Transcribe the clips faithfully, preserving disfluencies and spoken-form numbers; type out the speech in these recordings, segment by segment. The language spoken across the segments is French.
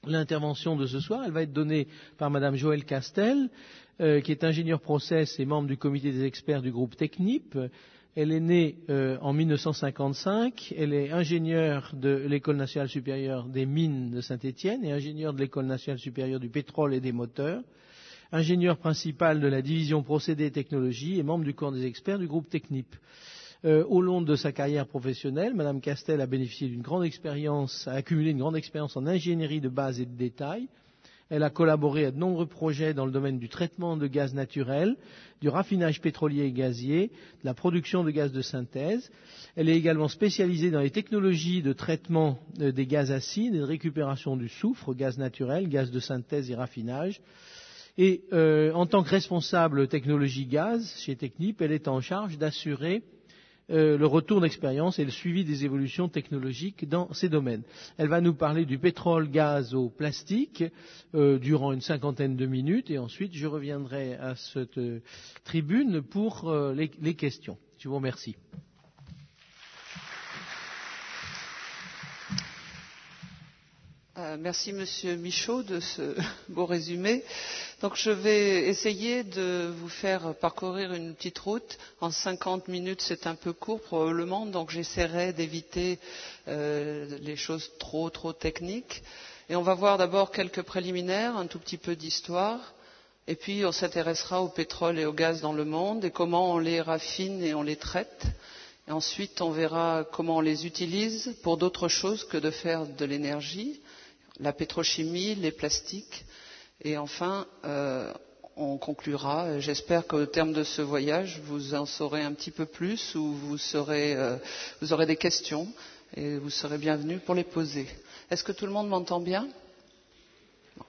l'intervention de ce soir. Elle va être donnée par Madame Joëlle Castel, euh, qui est ingénieure process et membre du comité des experts du groupe Technip. Elle est née euh, en mille neuf cent cinquante-cinq. Elle est ingénieure de l'École nationale supérieure des mines de Saint-Étienne et ingénieure de l'École nationale supérieure du pétrole et des moteurs. Ingénieure principale de la division procédés et technologies et membre du corps des experts du groupe Technip. Euh, au long de sa carrière professionnelle, Madame Castel a bénéficié d'une grande expérience, a accumulé une grande expérience en ingénierie de base et de détail. Elle a collaboré à de nombreux projets dans le domaine du traitement de gaz naturel, du raffinage pétrolier et gazier, de la production de gaz de synthèse. Elle est également spécialisée dans les technologies de traitement euh, des gaz acides et de récupération du soufre, gaz naturel, gaz de synthèse et raffinage. Et euh, en tant que responsable technologie gaz chez Technip, elle est en charge d'assurer Euh, le retour d'expérience et le suivi des évolutions technologiques dans ces domaines. Elle va nous parler du pétrole, gaz au plastique euh, durant une cinquantaine de minutes et ensuite je reviendrai à cette euh, tribune pour euh, les, les questions. Je vous remercie. Euh, merci Monsieur Michaud de ce beau résumé. Donc je vais essayer de vous faire parcourir une petite route. En cinquante minutes, c'est un peu court probablement, donc j'essaierai d'éviter euh, les choses trop trop techniques. Et on va voir d'abord quelques préliminaires, un tout petit peu d'histoire, et puis on s'intéressera au pétrole et au gaz dans le monde et comment on les raffine et on les traite. Et ensuite, on verra comment on les utilise pour d'autres choses que de faire de l'énergie, la pétrochimie, les plastiques. Et enfin, euh, on conclura. J'espère qu'au terme de ce voyage, vous en saurez un petit peu plus ou vous, serez, euh, vous aurez des questions et vous serez bienvenus pour les poser. Est-ce que tout le monde m'entend bien ? Non.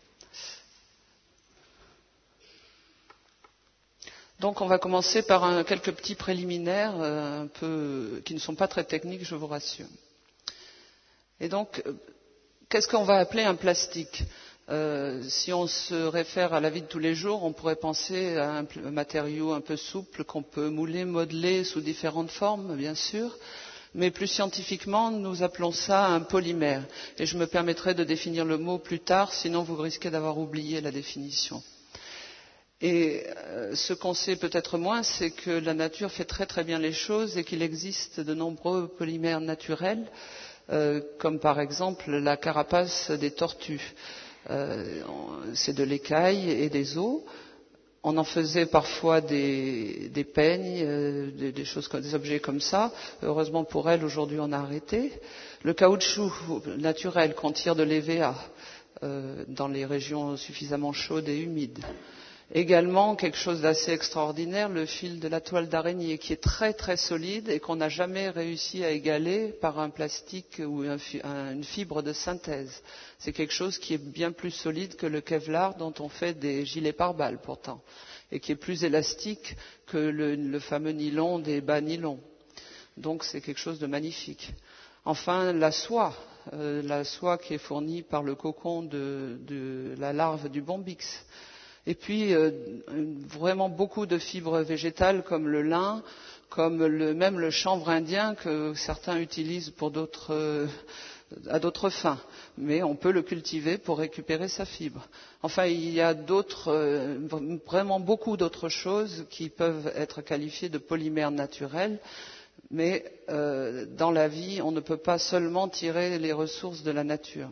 Donc on va commencer par un, quelques petits préliminaires euh, un peu, qui ne sont pas très techniques, je vous rassure. Et donc, qu'est-ce qu'on va appeler un plastique ? Euh, si on se réfère à la vie de tous les jours, on pourrait penser à un, un matériau un peu souple qu'on peut mouler, modeler sous différentes formes, bien sûr. Mais plus scientifiquement, nous appelons ça un polymère. Et je me permettrai de définir le mot plus tard, sinon vous risquez d'avoir oublié la définition. Et euh, ce qu'on sait peut-être moins, c'est que la nature fait très très bien les choses et qu'il existe de nombreux polymères naturels, euh, comme par exemple la carapace des tortues. Euh, c'est de l'écaille et des os. On en faisait parfois des, des peignes, euh, des, des choses, des objets comme ça. Heureusement pour elles, aujourd'hui, on a arrêté. Le caoutchouc naturel qu'on tire de l'E V A euh, dans les régions suffisamment chaudes et humides. Également, quelque chose d'assez extraordinaire, le fil de la toile d'araignée, qui est très très solide et qu'on n'a jamais réussi à égaler par un plastique ou un, une fibre de synthèse. C'est quelque chose qui est bien plus solide que le Kevlar dont on fait des gilets pare-balles pourtant, et qui est plus élastique que le, le fameux nylon des bas nylon. Donc c'est quelque chose de magnifique. Enfin, la soie, euh, la soie qui est fournie par le cocon de, de la larve du bombyx. Et puis, euh, vraiment beaucoup de fibres végétales comme le lin, comme le, même le chanvre indien que certains utilisent pour d'autres, euh, à d'autres fins. Mais on peut le cultiver pour récupérer sa fibre. Enfin, il y a d'autres, euh, vraiment beaucoup d'autres choses qui peuvent être qualifiées de polymères naturels. Mais euh, dans la vie, on ne peut pas seulement tirer les ressources de la nature.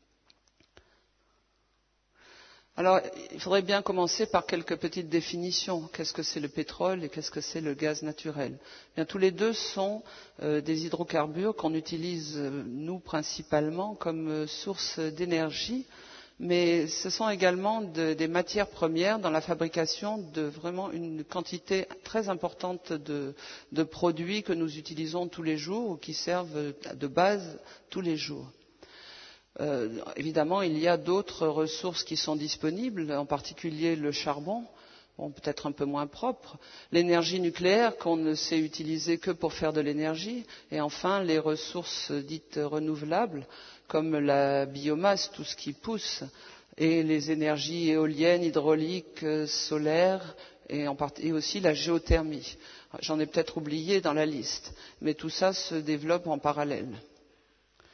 Alors, il faudrait bien commencer par quelques petites définitions. Qu'est-ce que c'est le pétrole et qu'est-ce que c'est le gaz naturel ? Bien, tous les deux sont euh, des hydrocarbures qu'on utilise, euh, nous, principalement, comme euh, source d'énergie, mais ce sont également de, des matières premières dans la fabrication de vraiment une quantité très importante de, de produits que nous utilisons tous les jours ou qui servent de base tous les jours. Euh, évidemment, il y a d'autres ressources qui sont disponibles, en particulier le charbon, bon, peut-être un peu moins propre, l'énergie nucléaire qu'on ne sait utiliser que pour faire de l'énergie, et enfin les ressources dites renouvelables, comme la biomasse, tout ce qui pousse, et les énergies éoliennes, hydrauliques, solaires, et, en part- et aussi la géothermie. J'en ai peut-être oublié dans la liste, mais tout ça se développe en parallèle.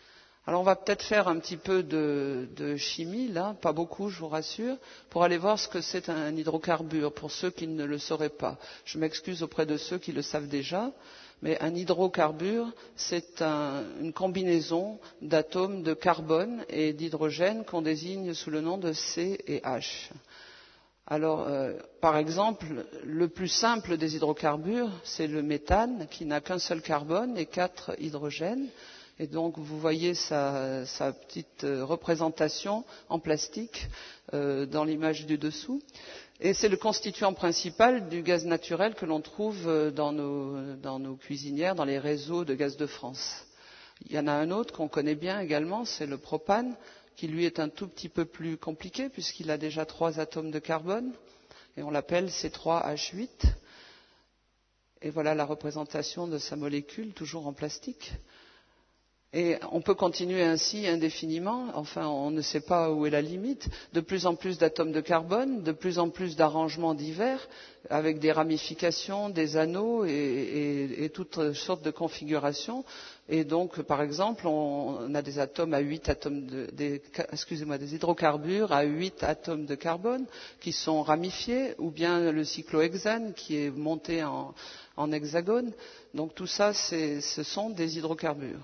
Alors on va peut-être faire un petit peu de, de chimie, là, pas beaucoup, je vous rassure, pour aller voir ce que c'est un hydrocarbure, pour ceux qui ne le sauraient pas. Je m'excuse auprès de ceux qui le savent déjà, mais un hydrocarbure, c'est un, une combinaison d'atomes de carbone et d'hydrogène qu'on désigne sous le nom de C et H. Alors, euh, par exemple, le plus simple des hydrocarbures, c'est le méthane, qui n'a qu'un seul carbone et quatre hydrogènes. Et donc, vous voyez sa, sa petite représentation en plastique euh, dans l'image du dessous. Et c'est le constituant principal du gaz naturel que l'on trouve dans nos, dans nos cuisinières, dans les réseaux de gaz de France. Il y en a un autre qu'on connaît bien également, c'est le propane, qui lui est un tout petit peu plus compliqué puisqu'il a déjà trois atomes de carbone et on l'appelle C trois H huit. Et voilà la représentation de sa molécule, toujours en plastique. Et on peut continuer ainsi indéfiniment, enfin on ne sait pas où est la limite, de plus en plus d'atomes de carbone, de plus en plus d'arrangements divers, avec des ramifications, des anneaux et, et, et toutes sortes de configurations. Et donc, par exemple, on a des atomes à huit atomes de, des, excusez-moi, des hydrocarbures à huit atomes de carbone qui sont ramifiés, ou bien le cyclohexane qui est monté en, en hexagone. Donc tout ça, c'est, ce sont des hydrocarbures.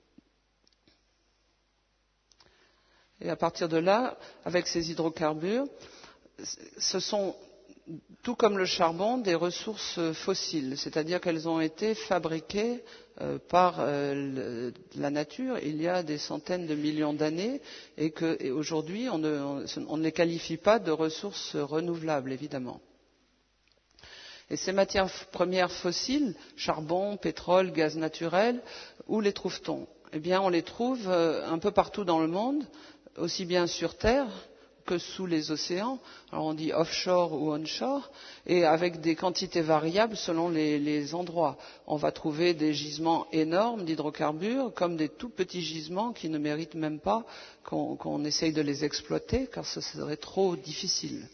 Et à partir de là, avec ces hydrocarbures, ce sont, tout comme le charbon, des ressources fossiles, c'est-à-dire qu'elles ont été fabriquées euh, par euh, la nature il y a des centaines de millions d'années et qu'aujourd'hui, on ne, on, on ne les qualifie pas de ressources renouvelables, évidemment. Et ces matières premières fossiles, charbon, pétrole, gaz naturel, où les trouve-t-on? Eh bien, on les trouve euh, un peu partout dans le monde, aussi bien sur Terre que sous les océans, alors on dit offshore ou onshore, et avec des quantités variables selon les, les endroits. On va trouver des gisements énormes d'hydrocarbures, comme des tout petits gisements qui ne méritent même pas qu'on, qu'on essaye de les exploiter, car ce serait trop difficile.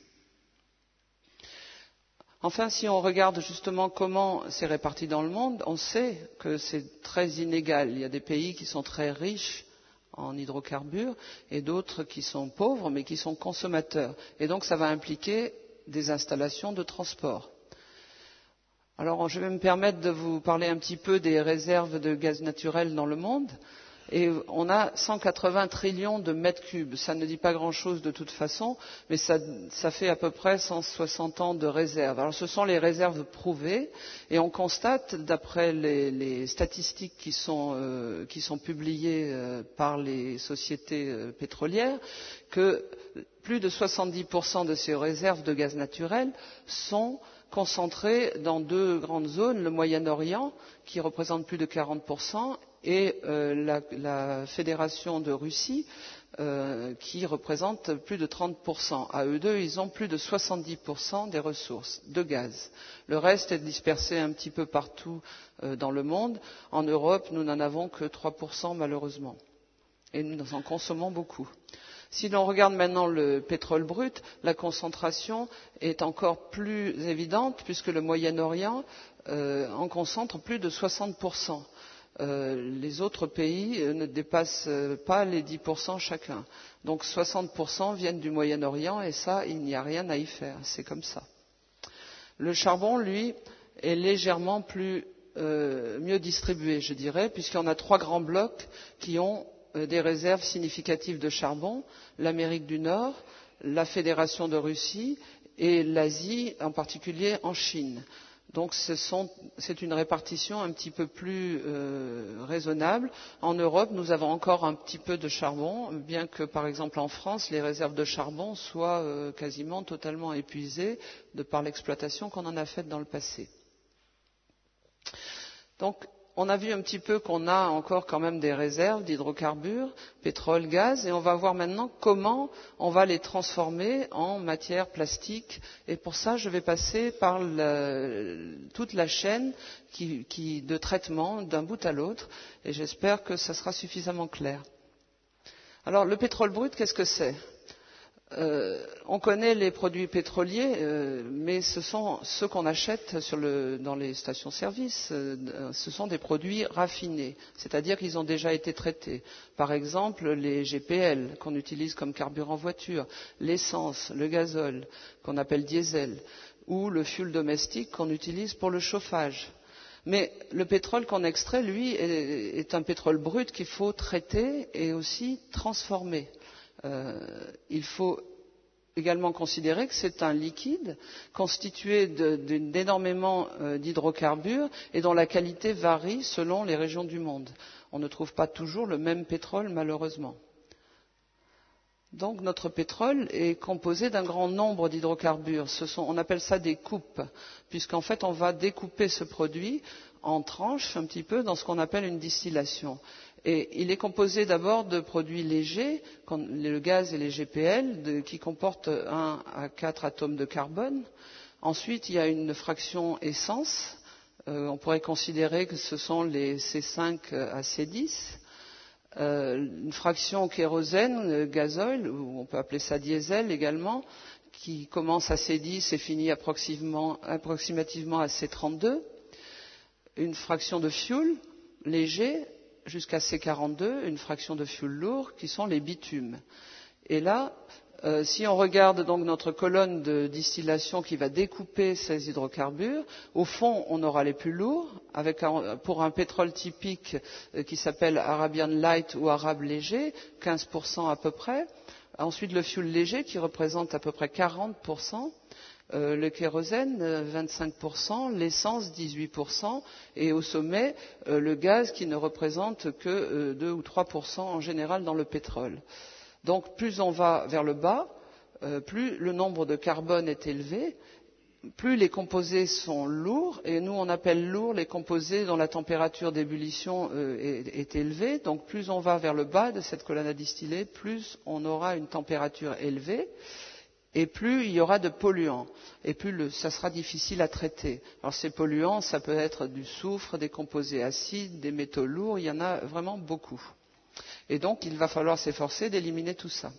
Enfin, si on regarde justement comment c'est réparti dans le monde, on sait que c'est très inégal. Il y a des pays qui sont très riches en hydrocarbures et d'autres qui sont pauvres mais qui sont consommateurs. Et donc ça va impliquer des installations de transport. Alors je vais me permettre de vous parler un petit peu des réserves de gaz naturel dans le monde. Et on a cent quatre-vingts trillions de mètres cubes. Ça ne dit pas grand-chose de toute façon, mais ça, ça fait à peu près cent soixante ans de réserves. Alors ce sont les réserves prouvées, et on constate, d'après les, les statistiques qui sont, euh, qui sont publiées euh, par les sociétés euh, pétrolières, que plus de soixante-dix pour cent de ces réserves de gaz naturel sont concentrées dans deux grandes zones, le Moyen-Orient, qui représente plus de quarante pour cent, et euh, la, la Fédération de Russie, euh, qui représente plus de trente pour cent. À eux deux, ils ont plus de soixante-dix pour cent des ressources de gaz. Le reste est dispersé un petit peu partout euh, dans le monde. En Europe, nous n'en avons que trois pour cent malheureusement. Et nous en consommons beaucoup. Si l'on regarde maintenant le pétrole brut, la concentration est encore plus évidente puisque le Moyen-Orient euh, en concentre plus de soixante pour cent. Euh, les autres pays euh, ne dépassent euh, pas les dix pour cent chacun. Donc soixante pour cent viennent du Moyen-Orient et ça, il n'y a rien à y faire. C'est comme ça. Le charbon, lui, est légèrement plus, euh, mieux distribué, je dirais, puisqu'on a trois grands blocs qui ont euh, des réserves significatives de charbon. L'Amérique du Nord, la Fédération de Russie et l'Asie, en particulier en Chine. Donc ce sont, c'est une répartition un petit peu plus euh, raisonnable. En Europe, nous avons encore un petit peu de charbon, bien que par exemple en France, les réserves de charbon soient euh, quasiment totalement épuisées de par l'exploitation qu'on en a faite dans le passé. Donc on a vu un petit peu qu'on a encore quand même des réserves d'hydrocarbures, pétrole, gaz, et on va voir maintenant comment on va les transformer en matière plastique. Et pour ça, je vais passer par le, toute la chaîne qui, qui, de traitement d'un bout à l'autre, et j'espère que ça sera suffisamment clair. Alors, le pétrole brut, qu'est-ce que c'est ? Euh, on connaît les produits pétroliers, euh, mais ce sont ceux qu'on achète sur le, dans les stations-service. Euh, ce sont des produits raffinés, c'est-à-dire qu'ils ont déjà été traités. Par exemple, les G P L qu'on utilise comme carburant voiture, l'essence, le gazole qu'on appelle diesel, ou le fioul domestique qu'on utilise pour le chauffage. Mais le pétrole qu'on extrait, lui, est, est un pétrole brut qu'il faut traiter et aussi transformer. Euh, il faut également considérer que c'est un liquide constitué d'énormément euh, d'hydrocarbures et dont la qualité varie selon les régions du monde. On ne trouve pas toujours le même pétrole, malheureusement. Donc notre pétrole est composé d'un grand nombre d'hydrocarbures. Ce sont, on appelle ça des coupes, puisqu'en fait on va découper ce produit en tranches un petit peu dans ce qu'on appelle une distillation. Et il est composé d'abord de produits légers, le gaz et les G P L, de, qui comportent un à quatre atomes de carbone. Ensuite, il y a une fraction essence. Euh, on pourrait considérer que ce sont les C cinq à C dix. Euh, une fraction kérosène, gazole, ou on peut appeler ça diesel également, qui commence à C dix et finit approximativement, approximativement à C trente-deux. Une fraction de fioul léger, jusqu'à C quarante-deux, une fraction de fioul lourd, qui sont les bitumes. Et là, euh, si on regarde donc notre colonne de distillation qui va découper ces hydrocarbures, au fond, on aura les plus lourds, avec un, pour un pétrole typique euh, qui s'appelle Arabian Light ou arabe léger, quinze pour cent à peu près. Ensuite, le fioul léger qui représente à peu près quarante pour cent. Euh, le kérosène, vingt-cinq pour cent, l'essence, dix-huit pour cent, et au sommet, euh, le gaz qui ne représente que euh, deux ou trois pour cent en général dans le pétrole. Donc plus on va vers le bas, euh, plus le nombre de carbone est élevé, plus les composés sont lourds, et nous on appelle lourds les composés dont la température d'ébullition euh, est, est élevée. Donc plus on va vers le bas de cette colonne à distiller, plus on aura une température élevée. Et plus il y aura de polluants, et plus le, ça sera difficile à traiter. Alors ces polluants, ça peut être du soufre, des composés acides, des métaux lourds, il y en a vraiment beaucoup. Et donc il va falloir s'efforcer d'éliminer tout ça.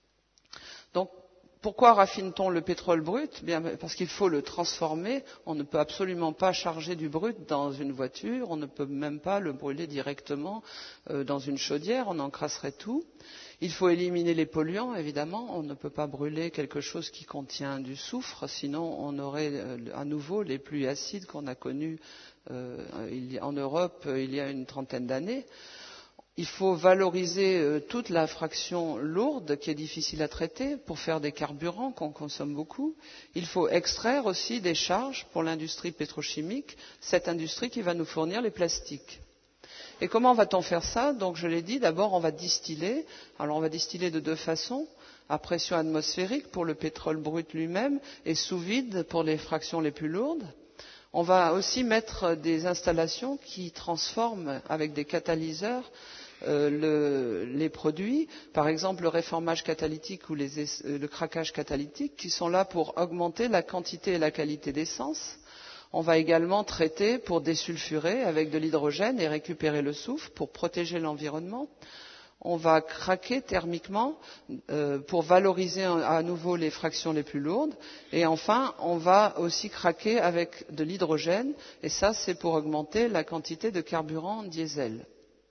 Donc pourquoi raffine-t-on le pétrole brut ? Bien, parce qu'il faut le transformer. On ne peut absolument pas charger du brut dans une voiture, on ne peut même pas le brûler directement euh, dans une chaudière, on encrasserait tout. Il faut éliminer les polluants, évidemment. On ne peut pas brûler quelque chose qui contient du soufre, sinon on aurait à nouveau les pluies acides qu'on a connues euh, en Europe il y a une trentaine d'années. Il faut valoriser euh, toute la fraction lourde qui est difficile à traiter pour faire des carburants qu'on consomme beaucoup. Il faut extraire aussi des charges pour l'industrie pétrochimique, cette industrie qui va nous fournir les plastiques. Et comment va-t-on faire ça ? Donc je l'ai dit, d'abord on va distiller. Alors on va distiller de deux façons, à pression atmosphérique pour le pétrole brut lui-même et sous vide pour les fractions les plus lourdes. On va aussi mettre des installations qui transforment avec des catalyseurs euh, le, les produits, par exemple le réformage catalytique ou les, euh, le craquage catalytique, qui sont là pour augmenter la quantité et la qualité d'essence. On va également traiter pour désulfurer avec de l'hydrogène et récupérer le soufre pour protéger l'environnement. On va craquer thermiquement euh, pour valoriser à nouveau les fractions les plus lourdes. Et enfin, on va aussi craquer avec de l'hydrogène. Et ça, c'est pour augmenter la quantité de carburant diesel.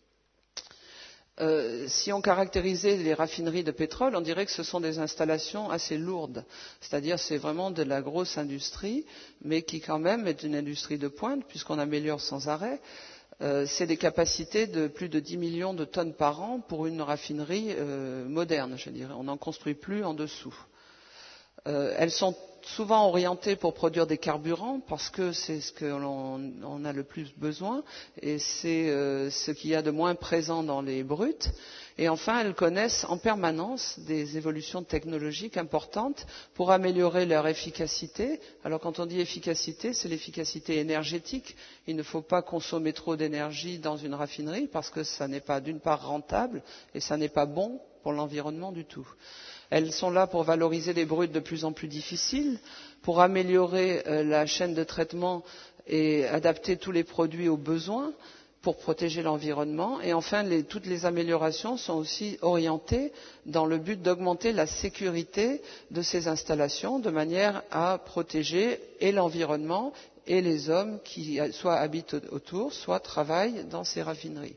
Euh, si on caractérisait les raffineries de pétrole, on dirait que ce sont des installations assez lourdes. C'est-à-dire c'est vraiment de la grosse industrie, mais qui quand même est une industrie de pointe, puisqu'on améliore sans arrêt. Euh, c'est des capacités de plus de dix millions de tonnes par an pour une raffinerie euh, moderne, je dirais. On n'en construit plus en dessous. Euh, elles sont souvent orientées pour produire des carburants parce que c'est ce que l'on on a le plus besoin et c'est euh, ce qu'il y a de moins présent dans les brutes. Et enfin, elles connaissent en permanence des évolutions technologiques importantes pour améliorer leur efficacité. Alors quand on dit efficacité, c'est l'efficacité énergétique. Il ne faut pas consommer trop d'énergie dans une raffinerie parce que ça n'est pas d'une part rentable et ça n'est pas bon pour l'environnement du tout. Elles sont là pour valoriser les brutes de plus en plus difficiles, pour améliorer euh, la chaîne de traitement et adapter tous les produits aux besoins, pour pour protéger l'environnement. Et enfin, les, toutes les améliorations sont aussi orientées dans le but d'augmenter la sécurité de ces installations de manière à protéger et l'environnement et les hommes qui soit habitent autour, soit travaillent dans ces raffineries.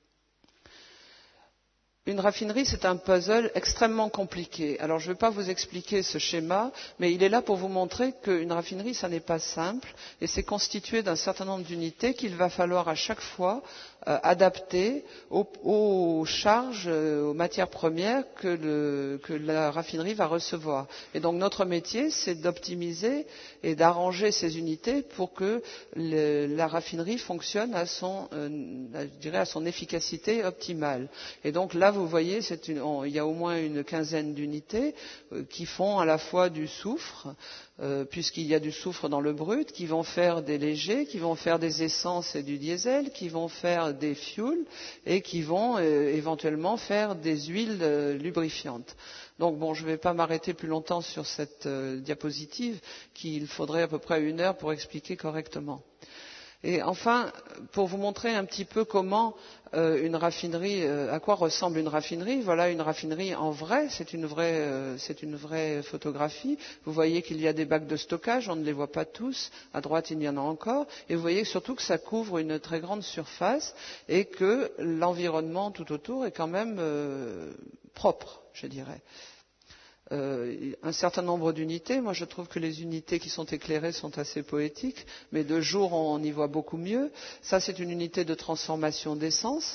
Une raffinerie, c'est un puzzle extrêmement compliqué. Alors, je ne vais pas vous expliquer ce schéma, mais il est là pour vous montrer qu'une raffinerie, ça n'est pas simple, et c'est constitué d'un certain nombre d'unités qu'il va falloir à chaque fois euh, adapter aux, aux charges, euh, aux matières premières que, le, que la raffinerie va recevoir. Et donc, notre métier, c'est d'optimiser et d'arranger ces unités pour que le, la raffinerie fonctionne à son, euh, je dirais, à son efficacité optimale. Et donc là, vous voyez, c'est une, on, il y a au moins une quinzaine d'unités euh, qui font à la fois du soufre, euh, puisqu'il y a du soufre dans le brut, qui vont faire des légers, qui vont faire des essences et du diesel, qui vont faire des fuels et qui vont euh, éventuellement faire des huiles euh, lubrifiantes. Donc bon, je ne vais pas m'arrêter plus longtemps sur cette euh, diapositive, qu'il faudrait à peu près une heure pour expliquer correctement. Et enfin, pour vous montrer un petit peu comment euh, une raffinerie, euh, à quoi ressemble une raffinerie, voilà une raffinerie en vrai, c'est une vraie, euh, c'est une vraie photographie. Vous voyez qu'il y a des bacs de stockage, on ne les voit pas tous. À droite, il y en a encore. Et vous voyez surtout que ça couvre une très grande surface et que l'environnement tout autour est quand même euh, propre, je dirais. Euh, un certain nombre d'unités. Moi, je trouve que les unités qui sont éclairées sont assez poétiques, mais de jour, on y voit beaucoup mieux. Ça, c'est une unité de transformation d'essence.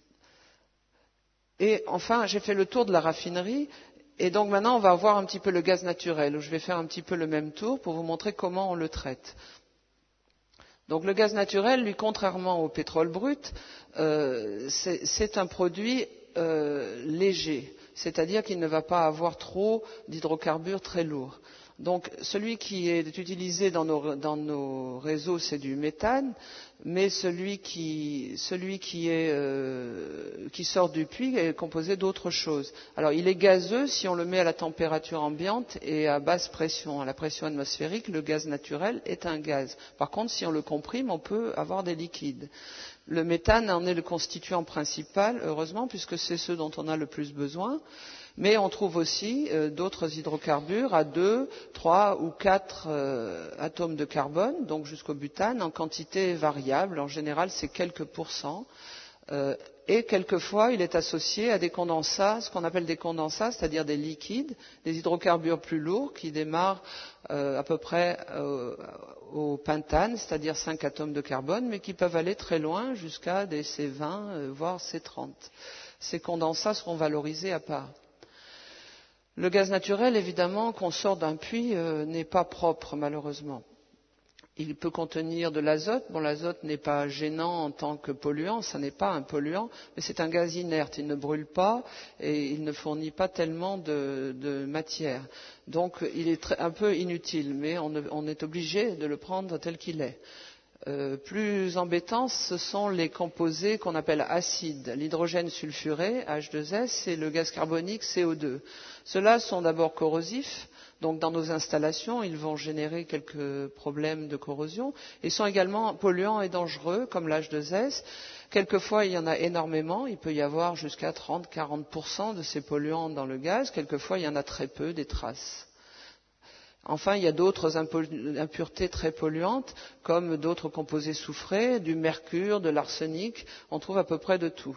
Et enfin, j'ai fait le tour de la raffinerie. Et donc maintenant, on va voir un petit peu le gaz naturel, où je vais faire un petit peu le même tour pour vous montrer comment on le traite. Donc le gaz naturel, lui, contrairement au pétrole brut, euh, c'est, c'est un produit euh, léger. C'est-à-dire qu'il ne va pas avoir trop d'hydrocarbures très lourds. Donc celui qui est utilisé dans nos, dans nos réseaux, c'est du méthane, mais celui qui, celui qui, est, euh, qui sort du puits est composé d'autres choses. Alors il est gazeux si on le met à la température ambiante et à basse pression. À la pression atmosphérique, le gaz naturel est un gaz. Par contre, si on le comprime, on peut avoir des liquides. Le méthane en est le constituant principal, heureusement, puisque c'est ce dont on a le plus besoin. Mais on trouve aussi euh, d'autres hydrocarbures à deux, trois ou quatre euh, atomes de carbone, donc jusqu'au butane, en quantité variable. En général, c'est quelques pourcents. Euh, et quelquefois, il est associé à des condensats, ce qu'on appelle des condensats, c'est-à-dire des liquides, des hydrocarbures plus lourds qui démarrent euh, à peu près euh, au pentane, c'est-à-dire cinq atomes de carbone, mais qui peuvent aller très loin jusqu'à des C vingt, euh, voire C trente. Ces condensats seront valorisés à part. Le gaz naturel, évidemment, qu'on sort d'un puits, euh, n'est pas propre, malheureusement. Il peut contenir de l'azote. Bon, l'azote n'est pas gênant en tant que polluant, ça n'est pas un polluant, mais c'est un gaz inerte. Il ne brûle pas et il ne fournit pas tellement de, de matière. Donc, il est très, un peu inutile, mais on, on est obligé de le prendre tel qu'il est. Euh, plus embêtants, ce sont les composés qu'on appelle acides. L'hydrogène sulfuré, H deux S, et le gaz carbonique, C O deux. Ceux-là sont d'abord corrosifs. Donc dans nos installations, ils vont générer quelques problèmes de corrosion. Ils sont également polluants et dangereux, comme l'H deux S. Quelquefois, il y en a énormément. Il peut y avoir jusqu'à trente à quarante pour cent de ces polluants dans le gaz. Quelquefois, il y en a très peu, des traces. Enfin, il y a d'autres impuretés très polluantes, comme d'autres composés soufrés, du mercure, de l'arsenic. On trouve à peu près de tout.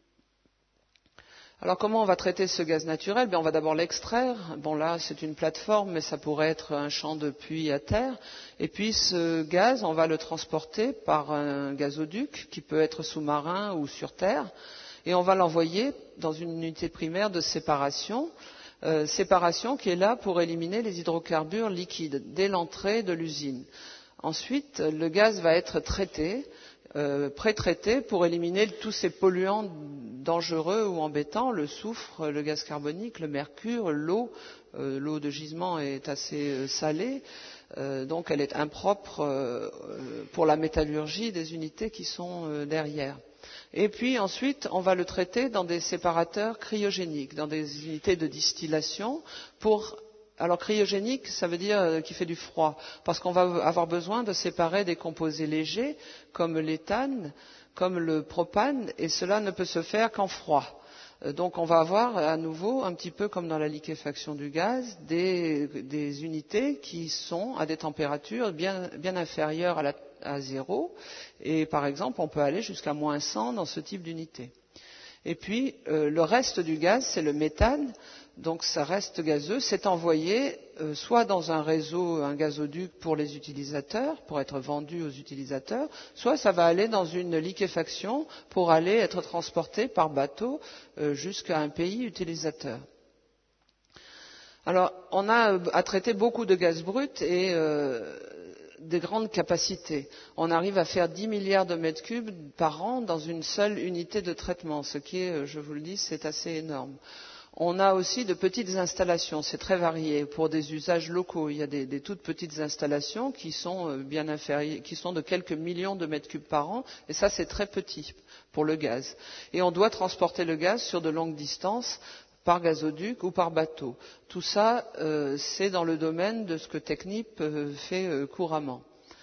Alors comment on va traiter ce gaz naturel? Bien, on va d'abord l'extraire. Bon là, c'est une plateforme, mais ça pourrait être un champ de puits à terre. Et puis ce gaz, on va le transporter par un gazoduc qui peut être sous-marin ou sur terre. Et on va l'envoyer dans une unité primaire de séparation. Euh, séparation qui est là pour éliminer les hydrocarbures liquides dès l'entrée de l'usine. Ensuite, le gaz va être traité. Euh, pré-traités pour éliminer tous ces polluants dangereux ou embêtants, le soufre, le gaz carbonique, le mercure, l'eau. Euh, l'eau de gisement est assez euh, salée, euh, donc elle est impropre euh, pour la métallurgie des unités qui sont euh, derrière. Et puis ensuite, on va le traiter dans des séparateurs cryogéniques, dans des unités de distillation pour... Alors cryogénique, ça veut dire qu'il fait du froid, parce qu'on va avoir besoin de séparer des composés légers, comme l'éthane, comme le propane, et cela ne peut se faire qu'en froid. Donc on va avoir à nouveau, un petit peu comme dans la liquéfaction du gaz, des, des unités qui sont à des températures bien, bien inférieures à, la, à zéro. Et par exemple, on peut aller jusqu'à moins cent dans ce type d'unité. Et puis euh, le reste du gaz, c'est le méthane. Donc ça reste gazeux, c'est envoyé euh, soit dans un réseau, un gazoduc pour les utilisateurs, pour être vendu aux utilisateurs, soit ça va aller dans une liquéfaction pour aller être transporté par bateau euh, jusqu'à un pays utilisateur. Alors on a à traiter beaucoup de gaz brut et euh, des grandes capacités. On arrive à faire dix milliards de mètres cubes par an dans une seule unité de traitement, ce qui est, je vous le dis, c'est assez énorme. On a aussi de petites installations, c'est très varié pour des usages locaux. Il y a des, des toutes petites installations qui sont bien inférieures, qui sont de quelques millions de mètres cubes par an, et ça c'est très petit pour le gaz. Et on doit transporter le gaz sur de longues distances par gazoduc ou par bateau. Tout ça, euh, c'est dans le domaine de ce que Technip euh, fait euh, couramment.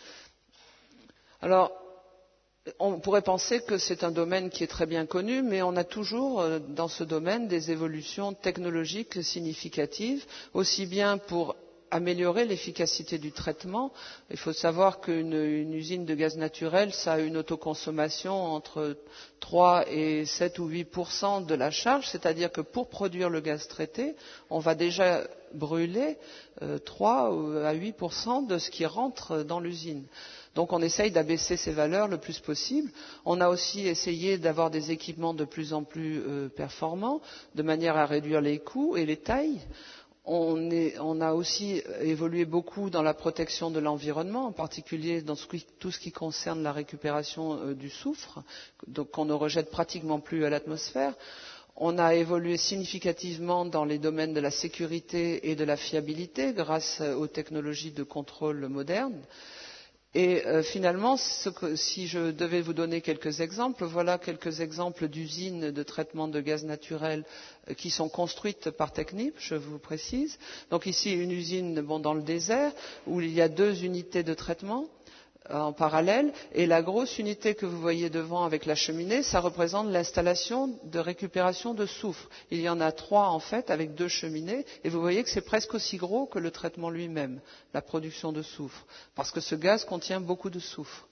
Alors, on pourrait penser que c'est un domaine qui est très bien connu, mais on a toujours euh, dans ce domaine des évolutions technologiques significatives, aussi bien pour améliorer l'efficacité du traitement. Il faut savoir qu'une une usine de gaz naturel, ça a une autoconsommation entre trois et sept ou huit pour cent de la charge, c'est-à-dire que pour produire le gaz traité, on va déjà brûler euh, trois à huit pour cent de ce qui rentre dans l'usine. Donc on essaye d'abaisser ces valeurs le plus possible. On a aussi essayé d'avoir des équipements de plus en plus euh, performants, de manière à réduire les coûts et les tailles. On, est, on a aussi évolué beaucoup dans la protection de l'environnement, en particulier dans ce qui, tout ce qui concerne la récupération euh, du soufre, donc qu'on ne rejette pratiquement plus à l'atmosphère. On a évolué significativement dans les domaines de la sécurité et de la fiabilité grâce aux technologies de contrôle modernes. Et euh, finalement, ce que, si je devais vous donner quelques exemples, voilà quelques exemples d'usines de traitement de gaz naturel euh, qui sont construites par Technip, je vous précise. Donc ici, une usine bon, dans le désert où il y a deux unités de traitement en parallèle, et la grosse unité que vous voyez devant avec la cheminée, ça représente l'installation de récupération de soufre. Il y en a trois en fait avec deux cheminées, et vous voyez que c'est presque aussi gros que le traitement lui-même, la production de soufre, parce que ce gaz contient beaucoup de soufre.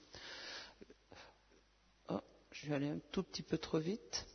Oh, je vais aller un tout petit peu trop vite.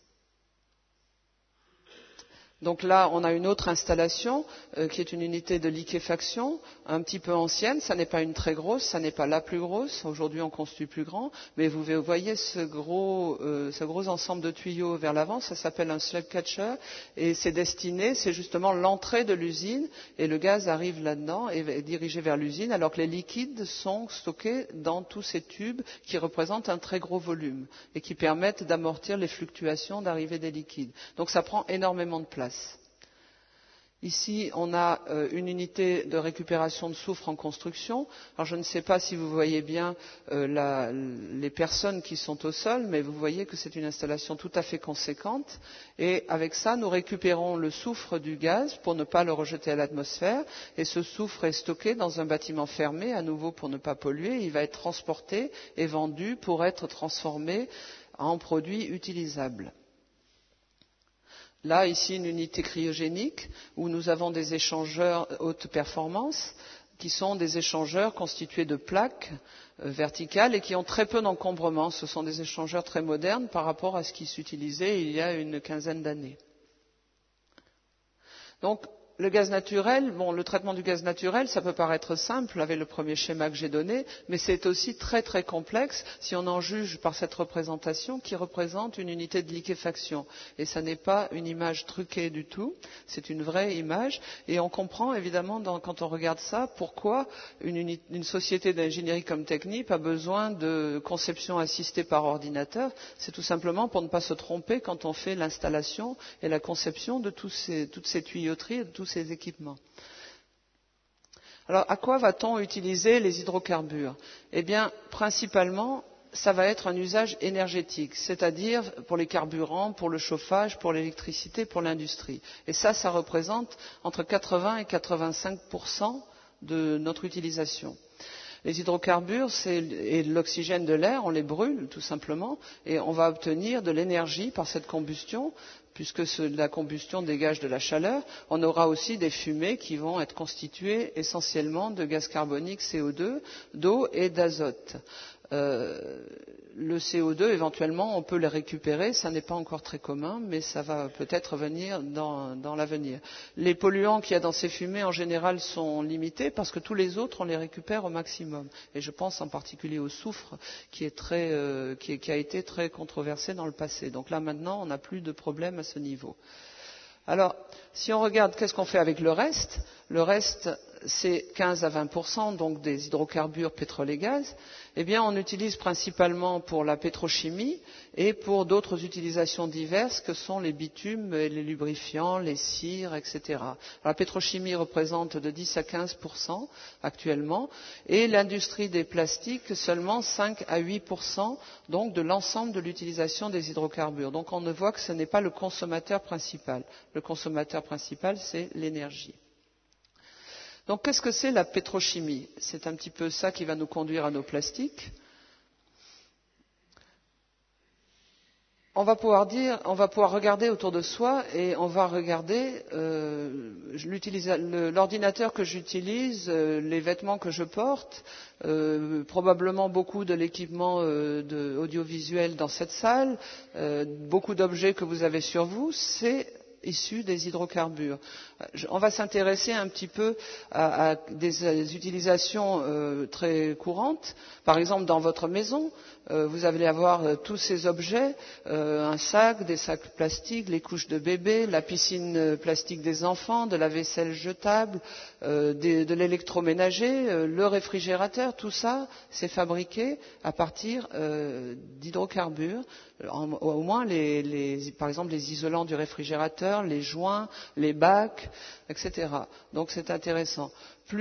Donc là, on a une autre installation euh, qui est une unité de liquéfaction, un petit peu ancienne. Ça n'est pas une très grosse, ça n'est pas la plus grosse. Aujourd'hui, on construit plus grand. Mais vous voyez ce gros, euh, ce gros ensemble de tuyaux vers l'avant, ça s'appelle un slug catcher. Et c'est destiné, c'est justement l'entrée de l'usine. Et le gaz arrive là-dedans et est dirigé vers l'usine, alors que les liquides sont stockés dans tous ces tubes qui représentent un très gros volume et qui permettent d'amortir les fluctuations d'arrivée des liquides. Donc ça prend énormément de place. Ici, on a euh, une unité de récupération de soufre en construction. Alors, je ne sais pas si vous voyez bien euh, la, les personnes qui sont au sol, mais vous voyez que c'est une installation tout à fait conséquente. Et avec ça, nous récupérons le soufre du gaz pour ne pas le rejeter à l'atmosphère. Et ce soufre est stocké dans un bâtiment fermé, à nouveau pour ne pas polluer. Il va être transporté et vendu pour être transformé en produits utilisables. Là, ici, une unité cryogénique où nous avons des échangeurs haute performance qui sont des échangeurs constitués de plaques euh, verticales et qui ont très peu d'encombrement. Ce sont des échangeurs très modernes par rapport à ce qui s'utilisait il y a une quinzaine d'années. Donc, le gaz naturel, bon, le traitement du gaz naturel, ça peut paraître simple avec le premier schéma que j'ai donné, mais c'est aussi très très complexe si on en juge par cette représentation qui représente une unité de liquéfaction. Et ça n'est pas une image truquée du tout, c'est une vraie image. Et on comprend évidemment dans, quand on regarde ça pourquoi une, unité, une société d'ingénierie comme Technip a besoin de conception assistée par ordinateur. C'est tout simplement pour ne pas se tromper quand on fait l'installation et la conception de tous ces, toutes ces tuyauteries et de tous ces équipements. Alors, à quoi va-t-on utiliser les hydrocarbures? Eh bien, principalement, ça va être un usage énergétique, c'est-à-dire pour les carburants, pour le chauffage, pour l'électricité, pour l'industrie. Et ça, ça représente entre quatre-vingts et quatre-vingt-cinq pour cent de notre utilisation. Les hydrocarbures c'est, et l'oxygène de l'air, on les brûle tout simplement et on va obtenir de l'énergie par cette combustion. Puisque ce, la combustion dégage de la chaleur, on aura aussi des fumées qui vont être constituées essentiellement de gaz carbonique C O deux, d'eau et d'azote. Euh, le C O deux, éventuellement, on peut le récupérer, ça n'est pas encore très commun, mais ça va peut-être venir dans, dans l'avenir. Les polluants qu'il y a dans ces fumées, en général, sont limités parce que tous les autres, on les récupère au maximum. Et je pense en particulier au soufre, qui, est très, euh, qui, est, qui a été très controversé dans le passé. Donc là, maintenant, on n'a plus de problème à ce niveau. Alors, si on regarde qu'est-ce qu'on fait avec le reste, le reste, c'est quinze à vingt pour cent donc des hydrocarbures, pétrole et gaz. Eh bien, on utilise principalement pour la pétrochimie et pour d'autres utilisations diverses que sont les bitumes, les lubrifiants, les cires, et cetera. Alors, la pétrochimie représente de dix à quinze pour cent actuellement et l'industrie des plastiques seulement cinq à huit pour cent donc de l'ensemble de l'utilisation des hydrocarbures. Donc, on ne voit que ce n'est pas le consommateur principal. Le consommateur principal, c'est l'énergie. Donc, qu'est-ce que c'est la pétrochimie? C'est un petit peu ça qui va nous conduire à nos plastiques. On va pouvoir dire, on va pouvoir regarder autour de soi et on va regarder euh, l'ordinateur que j'utilise, euh, les vêtements que je porte, euh, probablement beaucoup de l'équipement euh, de audiovisuel dans cette salle, euh, beaucoup d'objets que vous avez sur vous, c'est issus des hydrocarbures. On va s'intéresser un petit peu à, à des utilisations euh, très courantes. Par exemple, dans votre maison, euh, vous allez avoir euh, tous ces objets, euh, un sac, des sacs plastiques, les couches de bébé, la piscine plastique des enfants, de la vaisselle jetable, euh, des, de l'électroménager, euh, le réfrigérateur, tout ça, c'est fabriqué à partir euh, d'hydrocarbures. En, au moins, les, les, par exemple, les isolants du réfrigérateur, les joints, les bacs, et cetera. Donc c'est intéressant.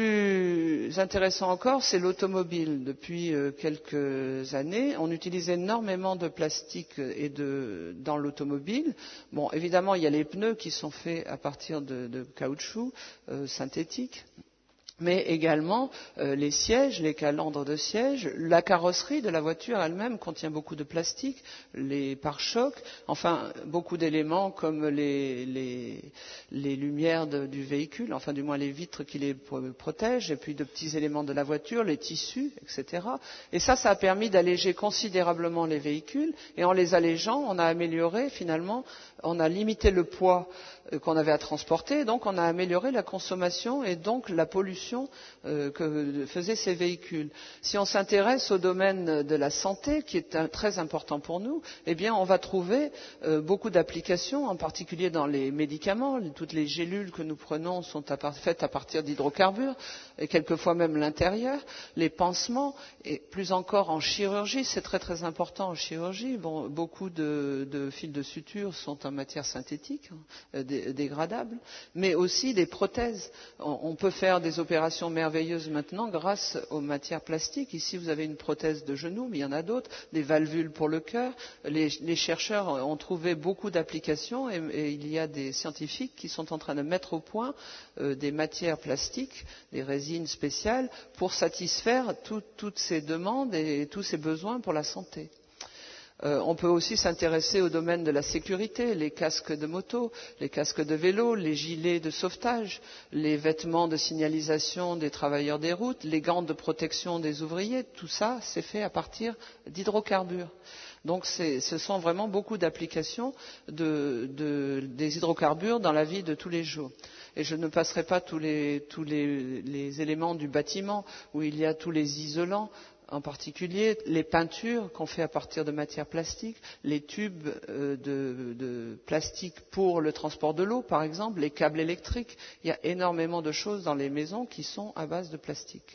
Plus intéressant encore, c'est l'automobile. Depuis euh, quelques années, on utilise énormément de plastique et de, dans l'automobile. Bon, évidemment, il y a les pneus qui sont faits à partir de, de caoutchouc euh, synthétique. Mais également euh, les sièges, les calandres de sièges, la carrosserie de la voiture elle-même contient beaucoup de plastique, les pare-chocs, enfin beaucoup d'éléments comme les, les, les lumières de, du véhicule, enfin du moins les vitres qui les protègent, et puis de petits éléments de la voiture, les tissus, et cetera. Et ça, ça a permis d'alléger considérablement les véhicules, et en les allégeant, on a amélioré finalement, on a limité le poids qu'on avait à transporter, donc on a amélioré la consommation et donc la pollution euh, que faisaient ces véhicules. Si on s'intéresse au domaine de la santé, qui est un, très important pour nous, eh bien on va trouver euh, beaucoup d'applications, en particulier dans les médicaments. Toutes les gélules que nous prenons sont à part, faites à partir d'hydrocarbures, et quelquefois même l'intérieur, les pansements, et plus encore en chirurgie, c'est très très important en chirurgie. Bon, beaucoup de, de fils de suture sont en matière synthétique, hein, des, dégradables, mais aussi des prothèses. On peut faire des opérations merveilleuses maintenant grâce aux matières plastiques. Ici, vous avez une prothèse de genou, mais il y en a d'autres, des valvules pour le cœur. Les, les chercheurs ont trouvé beaucoup d'applications et, et il y a des scientifiques qui sont en train de mettre au point euh, des matières plastiques, des résines spéciales, pour satisfaire tout, toutes ces demandes et tous ces besoins pour la santé. Euh, on peut aussi s'intéresser au domaine de la sécurité, les casques de moto, les casques de vélo, les gilets de sauvetage, les vêtements de signalisation des travailleurs des routes, les gants de protection des ouvriers, tout ça c'est fait à partir d'hydrocarbures. Donc ce sont vraiment beaucoup d'applications de, de, des hydrocarbures dans la vie de tous les jours. Et je ne passerai pas tous les, tous les, les éléments du bâtiment où il y a tous les isolants, en particulier les peintures qu'on fait à partir de matières plastiques, les tubes euh, de, de plastique pour le transport de l'eau, par exemple, les câbles électriques. Il y a énormément de choses dans les maisons qui sont à base de plastique.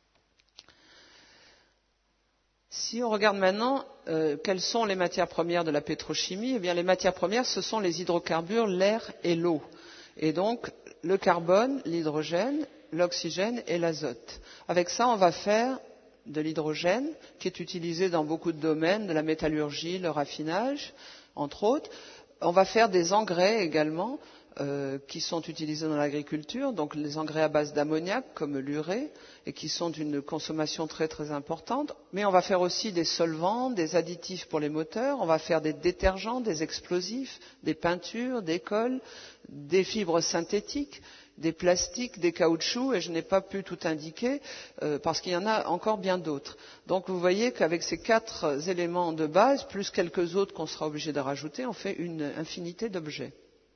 Si on regarde maintenant euh, quelles sont les matières premières de la pétrochimie, eh bien les matières premières, ce sont les hydrocarbures, l'air et l'eau. Et donc le carbone, l'hydrogène, l'oxygène et l'azote. Avec ça, on va faire de l'hydrogène, qui est utilisé dans beaucoup de domaines, de la métallurgie, le raffinage, entre autres. On va faire des engrais également, euh, qui sont utilisés dans l'agriculture, donc les engrais à base d'ammoniac comme l'urée, et qui sont d'une consommation très très importante. Mais on va faire aussi des solvants, des additifs pour les moteurs, on va faire des détergents, des explosifs, des peintures, des colles, des fibres synthétiques, des plastiques, des caoutchoucs, et je n'ai pas pu tout indiquer euh, parce qu'il y en a encore bien d'autres. Donc vous voyez qu'avec ces quatre éléments de base, plus quelques autres qu'on sera obligé de rajouter, on fait une infinité d'objets.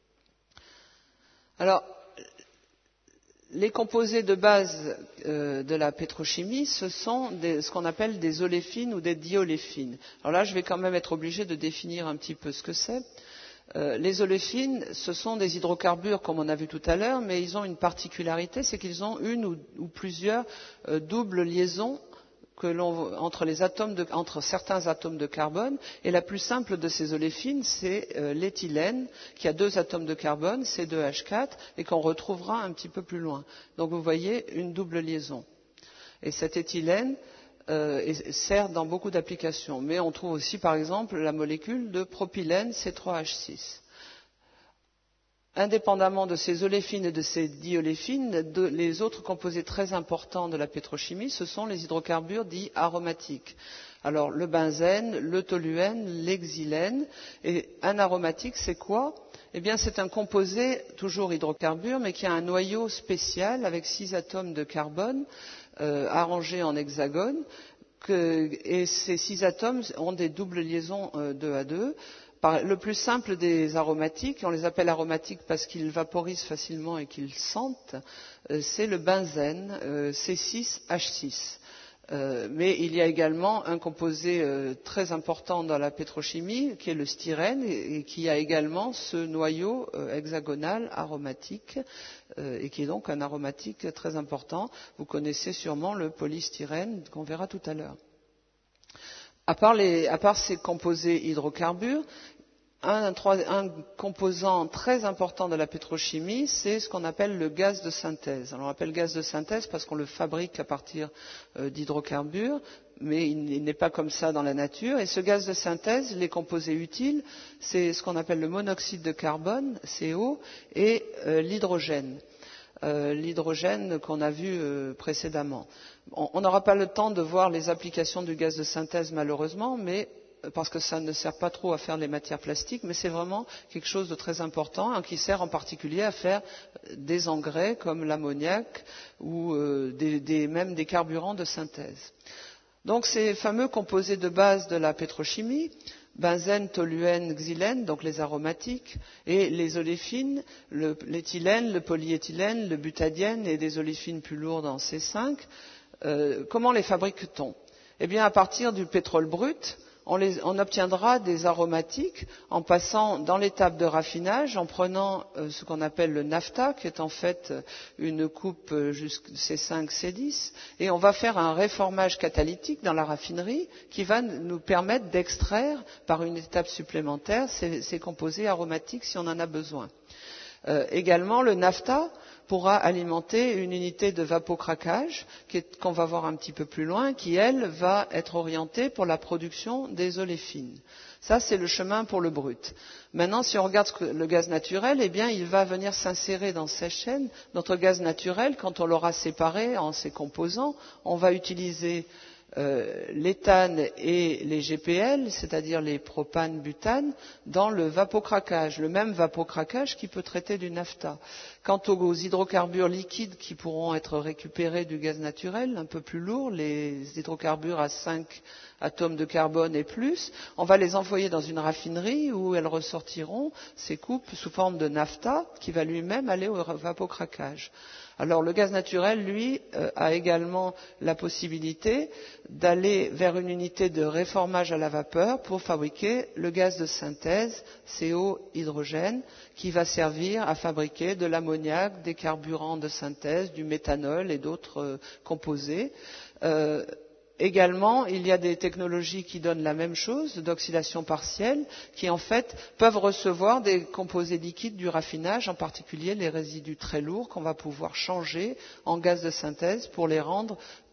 Alors, les composés de base euh, de la pétrochimie, ce sont des, ce qu'on appelle des oléfines ou des dioléfines. Alors là, je vais quand même être obligé de définir un petit peu ce que c'est. Euh, les oléfines, ce sont des hydrocarbures, comme on a vu tout à l'heure, mais ils ont une particularité, c'est qu'ils ont une ou, ou plusieurs euh, doubles liaisons que l'on, entre, les atomes de, entre certains atomes de carbone. Et la plus simple de ces oléfines, c'est euh, l'éthylène, qui a deux atomes de carbone, C deux H quatre, et qu'on retrouvera un petit peu plus loin. Donc vous voyez une double liaison. Et cet éthylène euh, sert dans beaucoup d'applications. Mais on trouve aussi, par exemple, la molécule de propylène C trois H six. Indépendamment de ces oléfines et de ces dioléfines, de, les autres composés très importants de la pétrochimie, ce sont les hydrocarbures dits aromatiques. Alors le benzène, le toluène, l'exylène. Et un aromatique, c'est quoi? Eh bien, c'est un composé, toujours hydrocarbure, mais qui a un noyau spécial avec six atomes de carbone euh, arrangés en hexagone. Que, et ces six atomes ont des doubles liaisons euh, deux à deux. Par, le plus simple des aromatiques, on les appelle aromatiques parce qu'ils vaporisent facilement et qu'ils sentent, euh, c'est le benzène, euh, C six H six. Euh, mais il y a également un composé euh, très important dans la pétrochimie, qui est le styrène, et, et qui a également ce noyau euh, hexagonal aromatique, euh, et qui est donc un aromatique très important. Vous connaissez sûrement le polystyrène, qu'on verra tout à l'heure. À part, les, à part ces composés hydrocarbures, un, un composant très important de la pétrochimie, c'est ce qu'on appelle le gaz de synthèse. Alors, on l'appelle gaz de synthèse parce qu'on le fabrique à partir euh, d'hydrocarbures, mais il, il n'est pas comme ça dans la nature. Et ce gaz de synthèse, les composés utiles, c'est ce qu'on appelle le monoxyde de carbone, C O, et euh, l'hydrogène. Euh, l'hydrogène qu'on a vu euh, précédemment. On n'aura pas le temps de voir les applications du gaz de synthèse malheureusement, mais parce que ça ne sert pas trop à faire les matières plastiques, mais c'est vraiment quelque chose de très important, hein, qui sert en particulier à faire des engrais comme l'ammoniac ou euh, des, des, même des carburants de synthèse. Donc ces fameux composés de base de la pétrochimie, benzène, toluène, xylène, donc les aromatiques, et les oléfines, le, l'éthylène, le polyéthylène, le butadiène et des oléfines plus lourdes en C cinq, euh, comment les fabrique-t-on? Eh bien, à partir du pétrole brut, on, les, on obtiendra des aromatiques en passant dans l'étape de raffinage, en prenant euh, ce qu'on appelle le naphta, qui est en fait une coupe jusqu'à C cinq C dix, et on va faire un réformage catalytique dans la raffinerie qui va nous permettre d'extraire par une étape supplémentaire ces, ces composés aromatiques si on en a besoin. Euh, également, le naphta pourra alimenter une unité de vapocraquage qu'on va voir un petit peu plus loin, qui, elle, va être orientée pour la production des oléfines. Ça, c'est le chemin pour le brut. Maintenant, si on regarde le gaz naturel, eh bien, il va venir s'insérer dans cette chaîne. Notre gaz naturel, quand on l'aura séparé en ses composants, on va utiliser Euh, l'éthane et les G P L, c'est-à-dire les propane, butane, dans le vapocraquage, le même vapocraquage qui peut traiter du naphta. Quant aux hydrocarbures liquides qui pourront être récupérés du gaz naturel, un peu plus lourds, les hydrocarbures à cinq atomes de carbone et plus, on va les envoyer dans une raffinerie où elles ressortiront, ces coupes, sous forme de naphta, qui va lui-même aller au vapocraquage. Alors le gaz naturel, lui, euh, a également la possibilité d'aller vers une unité de réformage à la vapeur pour fabriquer le gaz de synthèse C O hydrogène qui va servir à fabriquer de l'ammoniac, des carburants de synthèse, du méthanol et d'autres euh, composés. Euh, Également, il y a des technologies qui donnent la même chose, d'oxydation partielle, qui en fait peuvent recevoir des composés liquides du raffinage, en particulier les résidus très lourds qu'on va pouvoir changer en gaz de synthèse pour les rendre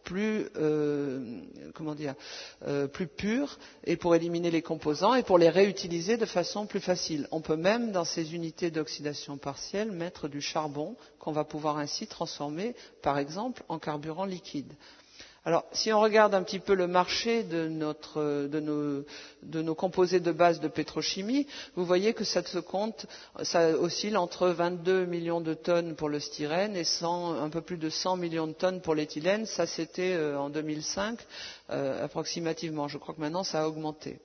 plus, euh, comment dire, euh, plus pures et pour éliminer les composants et pour les réutiliser de façon plus facile. On peut même, dans ces unités d'oxydation partielle, mettre du charbon qu'on va pouvoir ainsi transformer, par exemple, en carburant liquide. Alors, si on regarde un petit peu le marché de, notre, de, nos, de nos composés de base de pétrochimie, vous voyez que ça se compte, ça oscille entre vingt-deux millions de tonnes pour le styrène et cent, un peu plus de cent millions de tonnes pour l'éthylène. Ça, c'était euh, en deux mille cinq, euh, approximativement. Je crois que maintenant, ça a augmenté.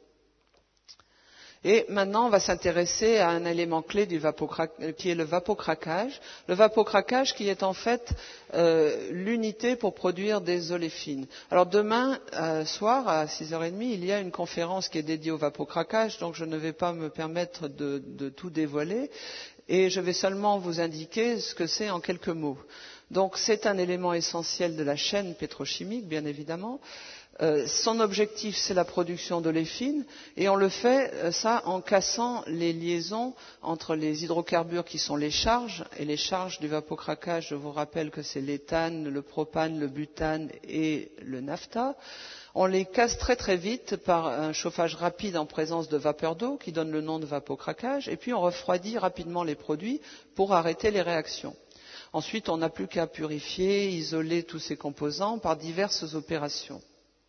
Et maintenant, on va s'intéresser à un élément clé du vapocra- qui est le vapocraquage. Le vapocraquage qui est en fait euh, l'unité pour produire des oléfines. Alors demain euh, soir, à six heures trente, il y a une conférence qui est dédiée au vapocraquage, donc je ne vais pas me permettre de, de tout dévoiler, et je vais seulement vous indiquer ce que c'est en quelques mots. Donc c'est un élément essentiel de la chaîne pétrochimique, bien évidemment. Euh, son objectif, c'est la production d'oléfines, et on le fait euh, ça en cassant les liaisons entre les hydrocarbures qui sont les charges, et les charges du vapocraquage, je vous rappelle que c'est l'éthane, le propane, le butane et le naphtha. On les casse très très vite par un chauffage rapide en présence de vapeur d'eau qui donne le nom de vapocraquage, et puis on refroidit rapidement les produits pour arrêter les réactions. Ensuite, on n'a plus qu'à purifier, isoler tous ces composants par diverses opérations.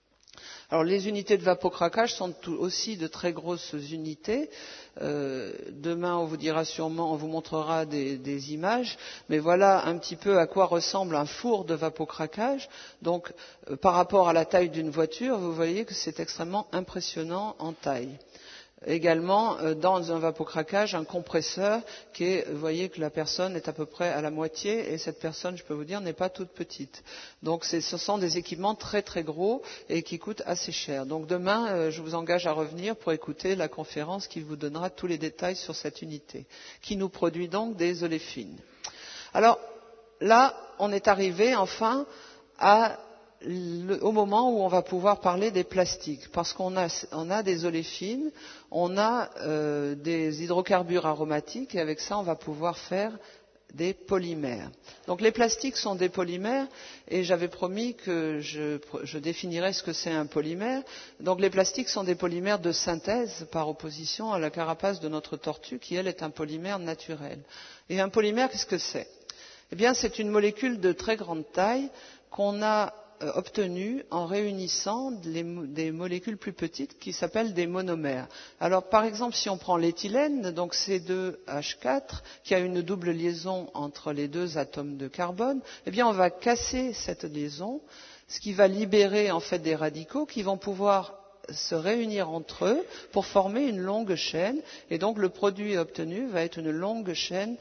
Alors les unités de vapocraquage sont aussi de très grosses unités. Euh, demain, on vous dira sûrement, on vous montrera des, des images, mais voilà un petit peu à quoi ressemble un four de vapocraquage. Donc, euh, par rapport à la taille d'une voiture, vous voyez que c'est extrêmement impressionnant en taille. Également, euh, dans un vapocraquage, un compresseur qui est, vous voyez que la personne est à peu près à la moitié, et cette personne, je peux vous dire, n'est pas toute petite. Donc ce sont des équipements très très gros et qui coûtent assez cher. Donc demain, euh, je vous engage à revenir pour écouter la conférence qui vous donnera tous les détails sur cette unité, qui nous produit donc des oléfines. Alors là, on est arrivé enfin à Le, au moment où on va pouvoir parler des plastiques, parce qu'on a, on a des oléfines, on a euh, des hydrocarbures aromatiques, et avec ça, on va pouvoir faire des polymères. Donc les plastiques sont des polymères, et j'avais promis que je, je définirais ce que c'est un polymère. Donc les plastiques sont des polymères de synthèse, par opposition à la carapace de notre tortue, qui elle est un polymère naturel. Et un polymère, qu'est-ce que c'est ? Eh bien, c'est une molécule de très grande taille qu'on a obtenu en réunissant les, des molécules plus petites qui s'appellent des monomères. Alors, par exemple, si on prend l'éthylène, donc C deux H quatre, qui a une double liaison entre les deux atomes de carbone, eh bien, on va casser cette liaison, ce qui va libérer en fait des radicaux qui vont pouvoir se réunir entre eux pour former une longue chaîne, et donc le produit obtenu va être une longue chaîne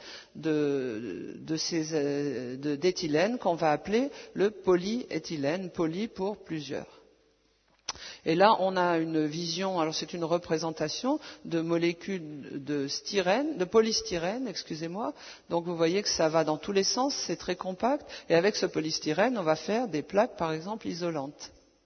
de, de ces, de, d'éthylène qu'on va appeler le polyéthylène, poly pour plusieurs. Et là, on a une vision, alors c'est une représentation de molécules de styrène, de polystyrène, excusez-moi. Donc vous voyez que ça va dans tous les sens, c'est très compact, et avec ce polystyrène, on va faire des plaques, par exemple, isolantes.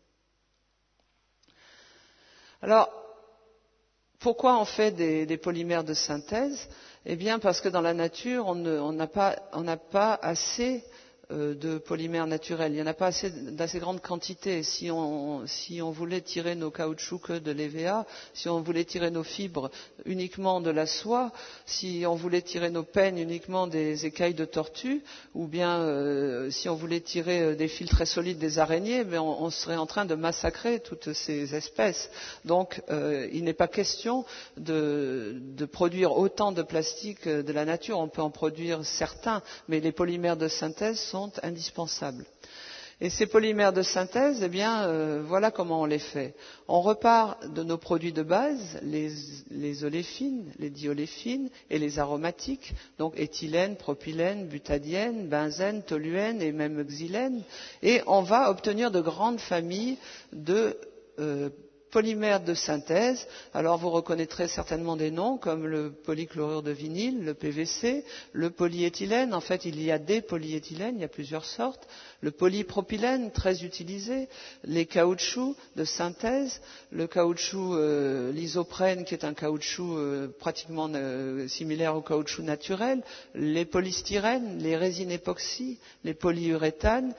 Alors, pourquoi on fait des, des polymères de synthèse ? Eh bien, parce que dans la nature, on n'a pas, on n'a pas assez euh, de polymères naturels. Il n'y en a pas assez, d'assez grande quantité. Si on, si on voulait tirer nos caoutchoucs que de l'E V A, si on voulait tirer nos fibres uniquement de la soie, si on voulait tirer nos peignes uniquement des écailles de tortue, ou bien euh, si on voulait tirer des fils très solides des araignées, mais on, on serait en train de massacrer toutes ces espèces. Donc, euh, il n'est pas question de, de produire autant de plastique de la nature. On peut en produire certains, mais les polymères de synthèse sont indispensables. Et ces polymères de synthèse, eh bien, euh, voilà comment on les fait. On repart de nos produits de base, les, les oléfines, les dioléfines et les aromatiques, donc éthylène, propylène, butadiène, benzène, toluène et même xylène, et on va obtenir de grandes familles de euh, polymères de synthèse. Alors vous reconnaîtrez certainement des noms comme le polychlorure de vinyle, le P V C, le polyéthylène. En fait, il y a des polyéthylènes, il y a plusieurs sortes. Le polypropylène, très utilisé. Les caoutchoucs de synthèse. Le caoutchouc, euh, l'isoprène, qui est un caoutchouc euh, pratiquement euh, similaire au caoutchouc naturel. Les polystyrènes, les résines époxy, les polyuréthanes.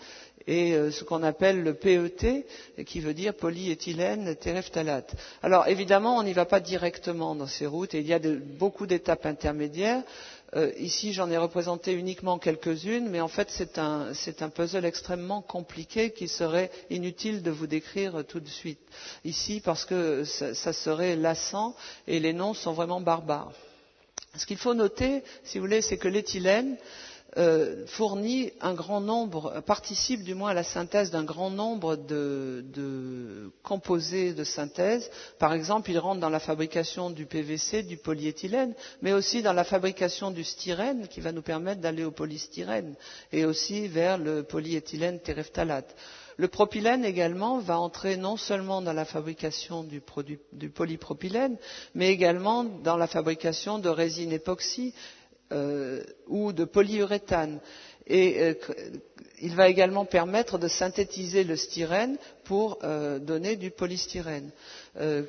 et euh, ce qu'on appelle le P E T, qui veut dire polyéthylène terephthalate. Alors évidemment, on n'y va pas directement dans ces routes, et il y a de, beaucoup d'étapes intermédiaires. Euh, ici, j'en ai représenté uniquement quelques-unes, mais en fait, c'est un, c'est un puzzle extrêmement compliqué qui serait inutile de vous décrire tout de suite ici, parce que ça, ça serait lassant et les noms sont vraiment barbares. Ce qu'il faut noter, si vous voulez, c'est que l'éthylène euh, fournit un grand nombre, participe du moins à la synthèse d'un grand nombre de, de composés de synthèse. Par exemple, il rentre dans la fabrication du P V C, du polyéthylène, mais aussi dans la fabrication du styrène, qui va nous permettre d'aller au polystyrène, et aussi vers le polyéthylène terephthalate. Le propylène également va entrer non seulement dans la fabrication du, produit, du polypropylène, mais également dans la fabrication de résine époxy euh, ou de polyuréthane. Et euh, il va également permettre de synthétiser le styrène pour euh, donner du polystyrène. Euh,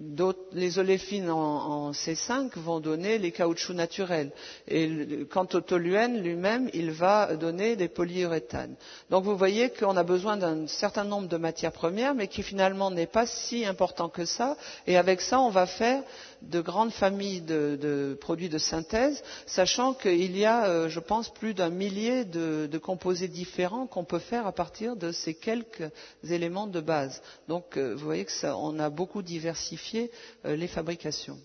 les oléfines en, en C cinq vont donner les caoutchoucs naturels. Et le, quant au toluène lui-même, il va donner des polyuréthanes. Donc vous voyez qu'on a besoin d'un certain nombre de matières premières, mais qui finalement n'est pas si important que ça. Et avec ça, on va faire de grandes familles de, de produits de synthèse, sachant qu'il y a, euh, je pense, plus d'un millier de, de composés différents qu'on peut faire à partir de ces quelques éléments de base. Donc euh, vous voyez que ça, on a beaucoup diversifié euh, les fabrications.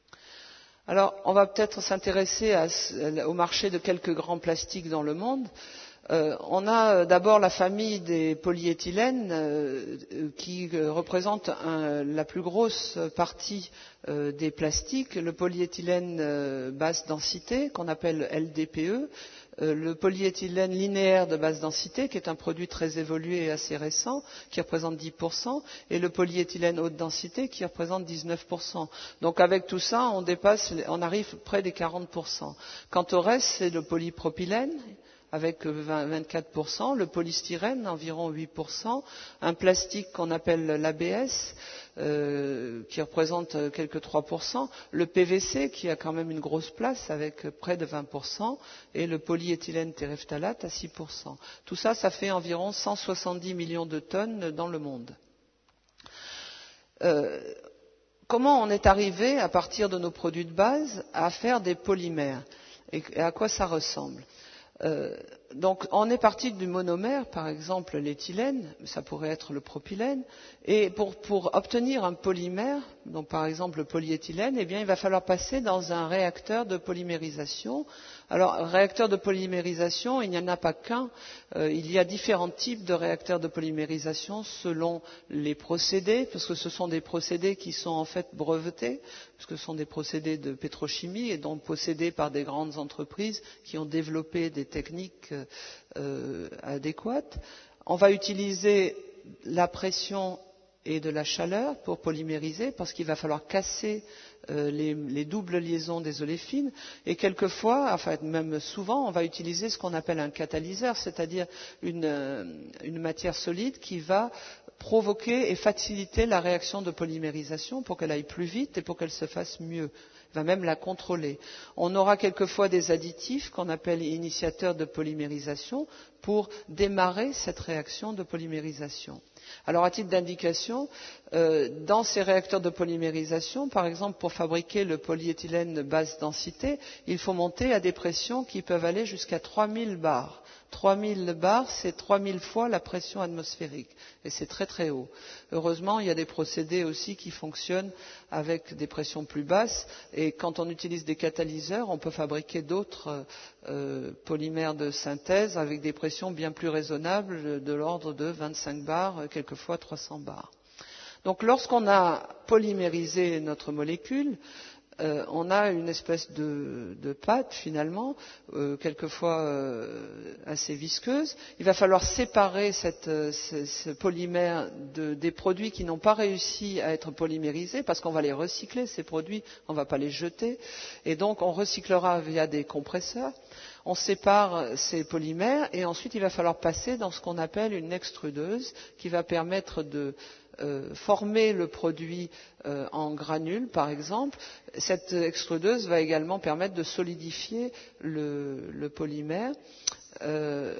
Alors, on va peut-être s'intéresser à, au marché de quelques grands plastiques dans le monde. Euh, on a d'abord la famille des polyéthylènes euh, qui euh, représente un, la plus grosse partie euh, des plastiques, le polyéthylène euh, basse densité qu'on appelle L D P E, euh, le polyéthylène linéaire de basse densité qui est un produit très évolué et assez récent qui représente dix pour cent et le polyéthylène haute densité qui représente dix-neuf pour cent. Donc avec tout ça, on dépasse, on arrive près des quarante pour cent. Quant au reste, c'est le polypropylène avec vingt-quatre pour cent, le polystyrène environ huit pour cent, un plastique qu'on appelle l'A B S euh, qui représente quelques trois pour cent, le P V C qui a quand même une grosse place avec près de vingt pour cent et le polyéthylène terephthalate à six pour cent. Tout ça, ça fait environ cent soixante-dix millions de tonnes dans le monde. Euh, comment on est arrivé, à partir de nos produits de base, à faire des polymères et à quoi ça ressemble? Euh, donc, on est parti du monomère, par exemple l'éthylène, ça pourrait être le propylène, et pour, pour obtenir un polymère, donc par exemple le polyéthylène, eh bien, il va falloir passer dans un réacteur de polymérisation. Alors, réacteur de polymérisation, il n'y en a pas qu'un, euh, il y a différents types de réacteurs de polymérisation selon les procédés, parce que ce sont des procédés qui sont en fait brevetés, parce que ce sont des procédés de pétrochimie et donc possédés par des grandes entreprises qui ont développé des techniques euh, adéquates. On va utiliser la pression et de la chaleur pour polymériser parce qu'il va falloir casser euh, les, les doubles liaisons des oléfines et quelquefois, enfin même souvent, on va utiliser ce qu'on appelle un catalyseur, c'est-à-dire une, euh, une matière solide qui va provoquer et faciliter la réaction de polymérisation pour qu'elle aille plus vite et pour qu'elle se fasse mieux. Il va même la contrôler. On aura quelquefois des additifs qu'on appelle initiateurs de polymérisation pour démarrer cette réaction de polymérisation. Alors, à titre d'indication, euh, dans ces réacteurs de polymérisation, par exemple, pour fabriquer le polyéthylène basse densité, il faut monter à des pressions qui peuvent aller jusqu'à trois mille bars. trois mille bars, c'est trois mille fois la pression atmosphérique. Et c'est très très haut. Heureusement, il y a des procédés aussi qui fonctionnent avec des pressions plus basses. Et quand on utilise des catalyseurs, on peut fabriquer d'autres euh, polymères de synthèse avec des pressions bien plus raisonnables, de l'ordre de vingt-cinq bars, quelquefois trois cents bars. Donc lorsqu'on a polymérisé notre molécule, Euh, on a une espèce de, de pâte finalement, euh, quelquefois euh, assez visqueuse. Il va falloir séparer cette, ce, ce polymère de, des produits qui n'ont pas réussi à être polymérisés parce qu'on va les recycler, ces produits, on ne va pas les jeter. Et donc on recyclera via des compresseurs. On sépare ces polymères et ensuite il va falloir passer dans ce qu'on appelle une extrudeuse qui va permettre de Euh, former le produit euh, en granules, par exemple. Cette extrudeuse va également permettre de solidifier le, le polymère. Euh,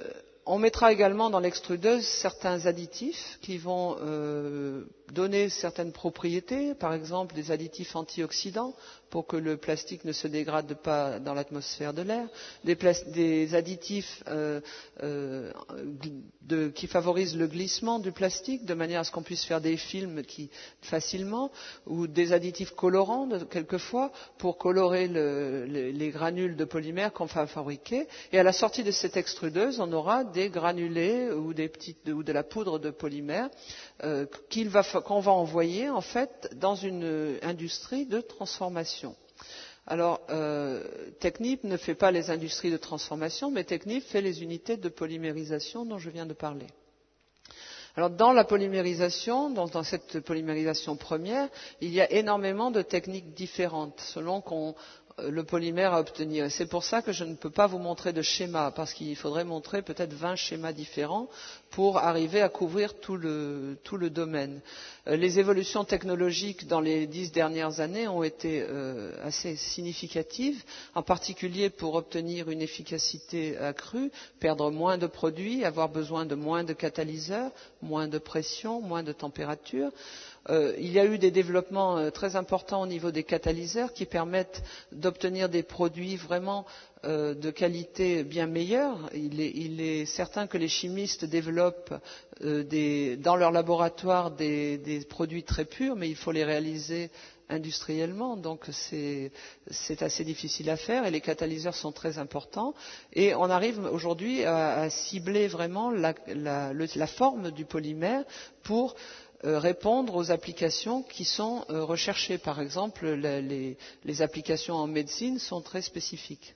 on mettra également dans l'extrudeuse certains additifs qui vont euh, donner certaines propriétés, par exemple des additifs antioxydants pour que le plastique ne se dégrade pas dans l'atmosphère de l'air, des, des additifs euh, euh, de, qui favorisent le glissement du plastique de manière à ce qu'on puisse faire des films qui, facilement, ou des additifs colorants de, quelquefois pour colorer le, le, les granules de polymère qu'on va fabriquer. Et à la sortie de cette extrudeuse, on aura des granulés ou, des petites, ou de la poudre de polymère euh, qu'il va, qu'on va envoyer en fait dans une industrie de transformation. Alors, euh, Technip ne fait pas les industries de transformation, mais Technip fait les unités de polymérisation dont je viens de parler. Alors, dans la polymérisation, dans, dans cette polymérisation première, il y a énormément de techniques différentes selon qu'on le polymère à obtenir. Et c'est pour ça que je ne peux pas vous montrer de schéma, parce qu'il faudrait montrer peut-être vingt schémas différents pour arriver à couvrir tout le, tout le domaine. Euh, les évolutions technologiques dans les dix dernières années ont été euh, assez significatives, en particulier pour obtenir une efficacité accrue, perdre moins de produits, avoir besoin de moins de catalyseurs, moins de pression, moins de température. Euh, il y a eu des développements euh, très importants au niveau des catalyseurs qui permettent d'obtenir des produits vraiment euh, de qualité bien meilleure. Il est, il est certain que les chimistes développent euh, des, dans leur laboratoire des, des produits très purs, mais il faut les réaliser industriellement, donc c'est, c'est assez difficile à faire et les catalyseurs sont très importants. Et on arrive aujourd'hui à, à cibler vraiment la, la, le, la forme du polymère pour répondre aux applications qui sont recherchées. Par exemple, les, les applications en médecine sont très spécifiques.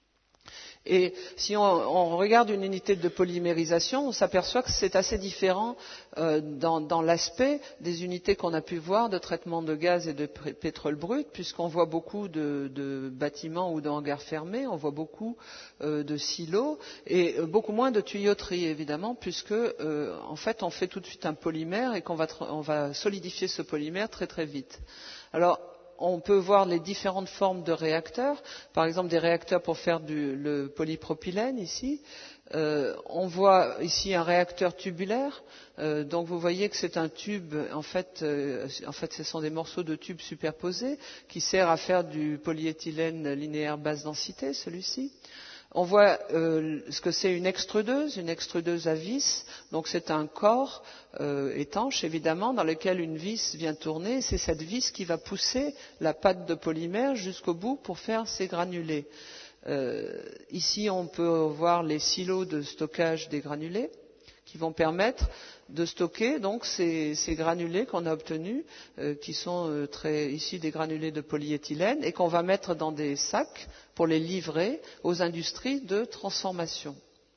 Et si on, on regarde une unité de polymérisation, on s'aperçoit que c'est assez différent euh, dans, dans l'aspect des unités qu'on a pu voir de traitement de gaz et de pétrole brut, puisqu'on voit beaucoup de, de bâtiments ou de hangars fermés, on voit beaucoup euh, de silos et beaucoup moins de tuyauterie, évidemment, puisque euh, en fait on fait tout de suite un polymère et qu'on va, on va solidifier ce polymère très très vite. Alors, on peut voir les différentes formes de réacteurs, par exemple des réacteurs pour faire du, le polypropylène ici. Euh, on voit ici un réacteur tubulaire, euh, donc vous voyez que c'est un tube, en fait, euh, en fait ce sont des morceaux de tubes superposés qui servent à faire du polyéthylène linéaire basse densité, celui-ci. On voit euh, ce que c'est une extrudeuse, une extrudeuse à vis. Donc c'est un corps euh, étanche, évidemment, dans lequel une vis vient tourner. C'est cette vis qui va pousser la pâte de polymère jusqu'au bout pour faire ces granulés. Euh, ici, on peut voir les silos de stockage des granulés qui vont permettre de stocker donc ces, ces granulés qu'on a obtenus, euh, qui sont euh, très, ici des granulés de polyéthylène, et qu'on va mettre dans des sacs pour les livrer aux industries de transformation.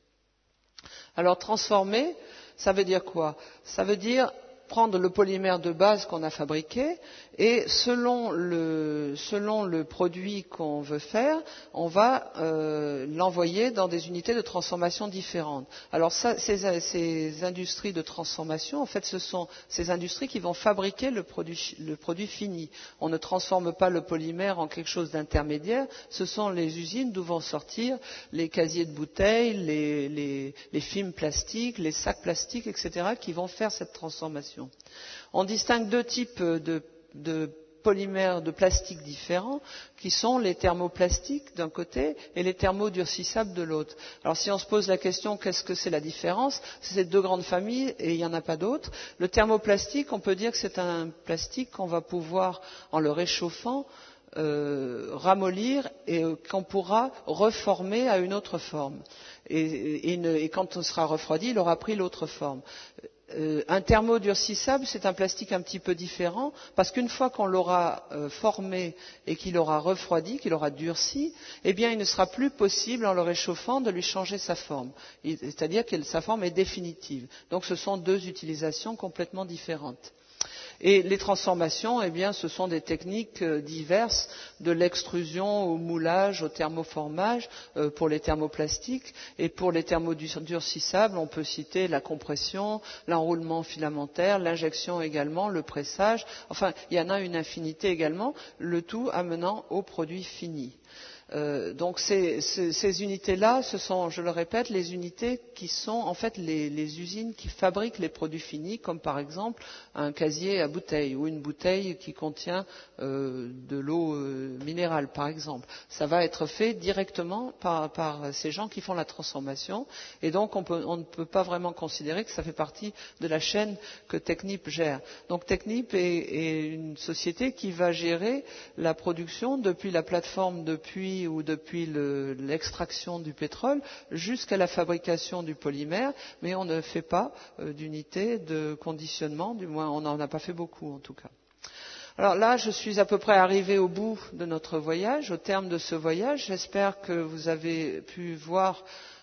Alors transformer, ça veut dire quoi? Ça veut dire prendre le polymère de base qu'on a fabriqué et selon le, selon le produit qu'on veut faire, on va euh, l'envoyer dans des unités de transformation différentes. Alors ça, ces, ces industries de transformation, en fait, ce sont ces industries qui vont fabriquer le produit, le produit fini. On ne transforme pas le polymère en quelque chose d'intermédiaire. Ce sont les usines d'où vont sortir les casiers de bouteilles, les, les, les films plastiques, les sacs plastiques, et cetera, qui vont faire cette transformation. On distingue deux types de, de polymères de plastique différents, qui sont les thermoplastiques d'un côté et les thermodurcissables de l'autre. Alors si on se pose la question qu'est-ce que c'est la différence, c'est deux grandes familles et il n'y en a pas d'autres. Le thermoplastique, on peut dire que c'est un plastique qu'on va pouvoir, en le réchauffant, Euh, ramollir et euh, qu'on pourra reformer à une autre forme. Et, et, et, et quand on sera refroidi, il aura pris l'autre forme. Euh, un thermodurcissable, c'est un plastique un petit peu différent, parce qu'une fois qu'on l'aura euh, formé et qu'il aura refroidi, qu'il aura durci, eh bien, il ne sera plus possible, en le réchauffant, de lui changer sa forme. C'est-à-dire que sa forme est définitive. Donc, ce sont deux utilisations complètement différentes. Et les transformations, eh bien, ce sont des techniques euh, diverses, de l'extrusion au moulage, au thermoformage euh, pour les thermoplastiques. Et pour les thermodurcissables, on peut citer la compression, l'enroulement filamentaire, l'injection également, le pressage. Enfin, il y en a une infinité également, le tout amenant au produit fini. Euh, donc ces, ces, ces unités-là, ce sont, je le répète, les unités qui sont en fait les, les usines qui fabriquent les produits finis, comme par exemple un casier à bouteille ou une bouteille qui contient euh, de l'eau euh, minérale, par exemple. Ça va être fait directement par, par ces gens qui font la transformation, et donc on, peut, on ne peut pas vraiment considérer que ça fait partie de la chaîne que Technip gère. Donc Technip est, est une société qui va gérer la production depuis la plateforme de puits ou depuis le, l'extraction du pétrole jusqu'à la fabrication du polymère, mais on ne fait pas euh, d'unité de conditionnement, du moins on n'en a pas fait beaucoup en tout cas. Alors là, je suis à peu près arrivé au bout de notre voyage, au terme de ce voyage. J'espère que vous avez pu voir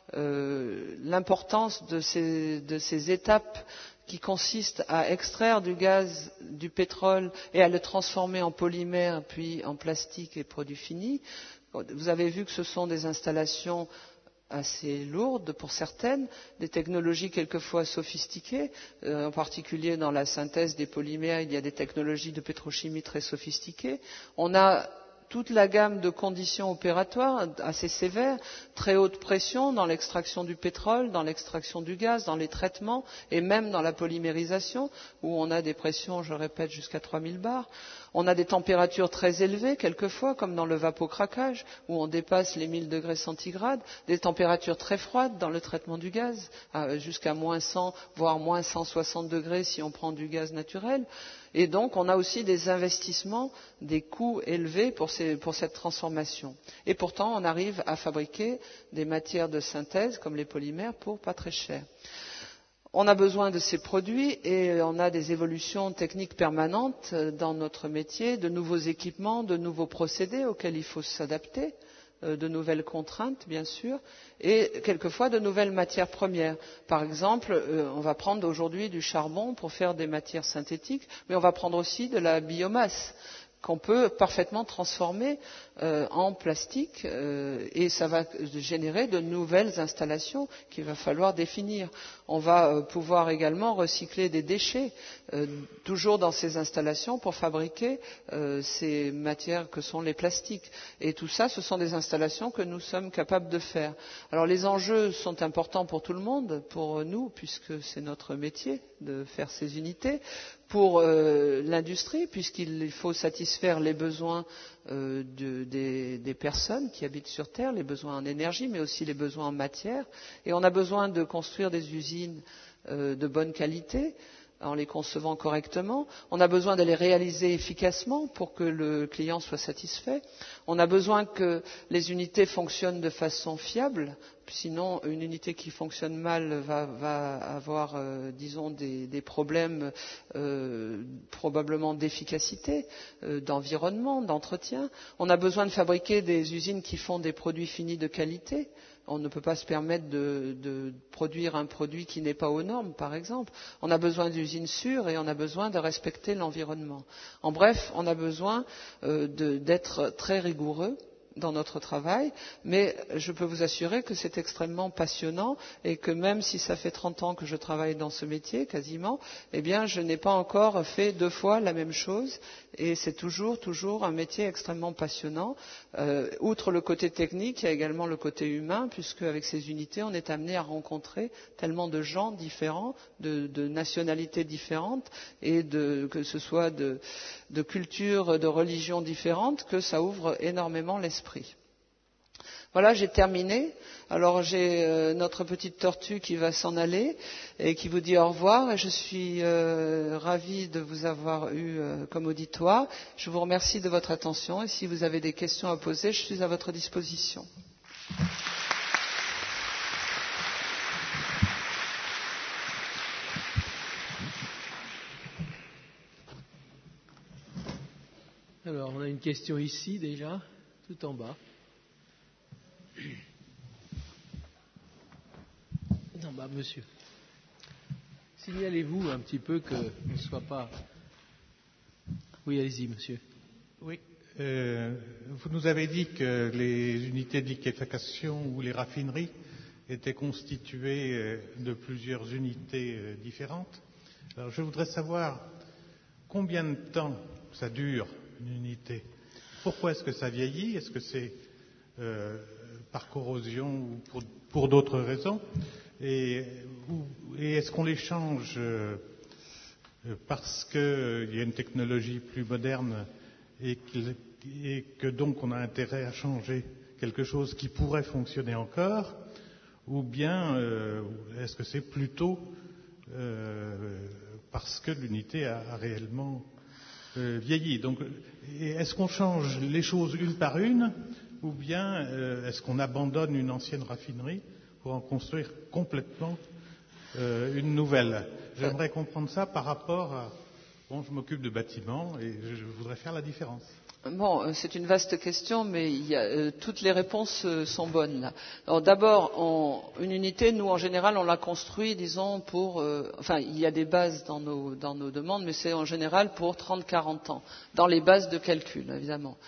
euh, l'importance de ces, de ces étapes qui consistent à extraire du gaz, du pétrole et à le transformer en polymère, puis en plastique et produits finis. Vous avez vu que ce sont des installations assez lourdes pour certaines, des technologies quelquefois sophistiquées, euh, en particulier dans la synthèse des polymères, il y a des technologies de pétrochimie très sophistiquées. On a toute la gamme de conditions opératoires assez sévères, très haute pression dans l'extraction du pétrole, dans l'extraction du gaz, dans les traitements et même dans la polymérisation, où on a des pressions, je répète, jusqu'à trois mille bars. On a des températures très élevées, quelquefois, comme dans le vapocraquage, où on dépasse les mille degrés centigrades, des températures très froides dans le traitement du gaz, jusqu'à moins cent, voire moins cent soixante degrés si on prend du gaz naturel. Et donc, on a aussi des investissements, des coûts élevés pour, ces, pour cette transformation. Et pourtant, on arrive à fabriquer des matières de synthèse, comme les polymères, pour pas très cher. On a besoin de ces produits et on a des évolutions techniques permanentes dans notre métier, de nouveaux équipements, de nouveaux procédés auxquels il faut s'adapter, de nouvelles contraintes, bien sûr, et quelquefois de nouvelles matières premières. Par exemple, on va prendre aujourd'hui du charbon pour faire des matières synthétiques, mais on va prendre aussi de la biomasse qu'on peut parfaitement transformer euh, en plastique euh, et ça va générer de nouvelles installations qu'il va falloir définir. On va euh, pouvoir également recycler des déchets euh, toujours dans ces installations pour fabriquer euh, ces matières que sont les plastiques. Et tout ça, ce sont des installations que nous sommes capables de faire. Alors les enjeux sont importants pour tout le monde, pour nous, puisque c'est notre métier de faire ces unités, pour euh, l'industrie, puisqu'il faut satisfaire les besoins euh, de, des, des personnes qui habitent sur Terre, les besoins en énergie, mais aussi les besoins en matière. Et on a besoin de construire des usines euh, de bonne qualité, en les concevant correctement. On a besoin de les réaliser efficacement pour que le client soit satisfait. On a besoin que les unités fonctionnent de façon fiable. Sinon, une unité qui fonctionne mal va, va avoir, euh, disons, des, des problèmes euh, probablement d'efficacité, euh, d'environnement, d'entretien. On a besoin de fabriquer des usines qui font des produits finis de qualité. On ne peut pas se permettre de, de produire un produit qui n'est pas aux normes, par exemple. On a besoin d'usines sûres et on a besoin de respecter l'environnement. En bref, on a besoin euh, de, d'être très rigoureux dans notre travail, mais je peux vous assurer que c'est extrêmement passionnant et que même si ça fait trente ans que je travaille dans ce métier, quasiment, eh bien, je n'ai pas encore fait deux fois la même chose et c'est toujours, toujours un métier extrêmement passionnant. Euh, outre le côté technique, il y a également le côté humain, puisque avec ces unités, on est amené à rencontrer tellement de gens différents, de, de nationalités différentes et de, que ce soit de, de cultures, de religions différentes, que ça ouvre énormément l'esprit. Voilà, j'ai terminé. Alors j'ai euh, notre petite tortue qui va s'en aller et qui vous dit au revoir. Et je suis euh, ravie de vous avoir eu euh, comme auditoire. Je vous remercie de votre attention et si vous avez des questions à poser, je suis à votre disposition. Alors, on a une question ici déjà, tout en bas. En bas, monsieur. Signalez-vous un petit peu qu'on ne soit pas... Oui, allez-y, monsieur. Oui. Euh, vous nous avez dit que les unités de liquéfaction ou les raffineries étaient constituées de plusieurs unités différentes. Alors, je voudrais savoir combien de temps ça dure, une unité. Pourquoi est-ce que ça vieillit? Est-ce que c'est euh, par corrosion ou pour, pour d'autres raisons. Et, et est-ce qu'on les change euh, parce qu'il euh, y a une technologie plus moderne et, et que donc on a intérêt à changer quelque chose qui pourrait fonctionner encore, ou bien euh, est-ce que c'est plutôt euh, parce que l'unité a, a réellement euh, vieilli? Donc, est-ce qu'on change les choses une par une, ou bien euh, est-ce qu'on abandonne une ancienne raffinerie pour en construire complètement euh, une nouvelle? J'aimerais comprendre ça par rapport à... Bon, je m'occupe de bâtiments et je, je voudrais faire la différence. Bon, c'est une vaste question, mais il y a, euh, toutes les réponses euh, sont bonnes là. Alors d'abord, on, une unité, nous en général, on la construit, disons, pour... Euh, enfin, il y a des bases dans nos, dans nos demandes, mais c'est en général pour trente à quarante ans, dans les bases de calcul, évidemment.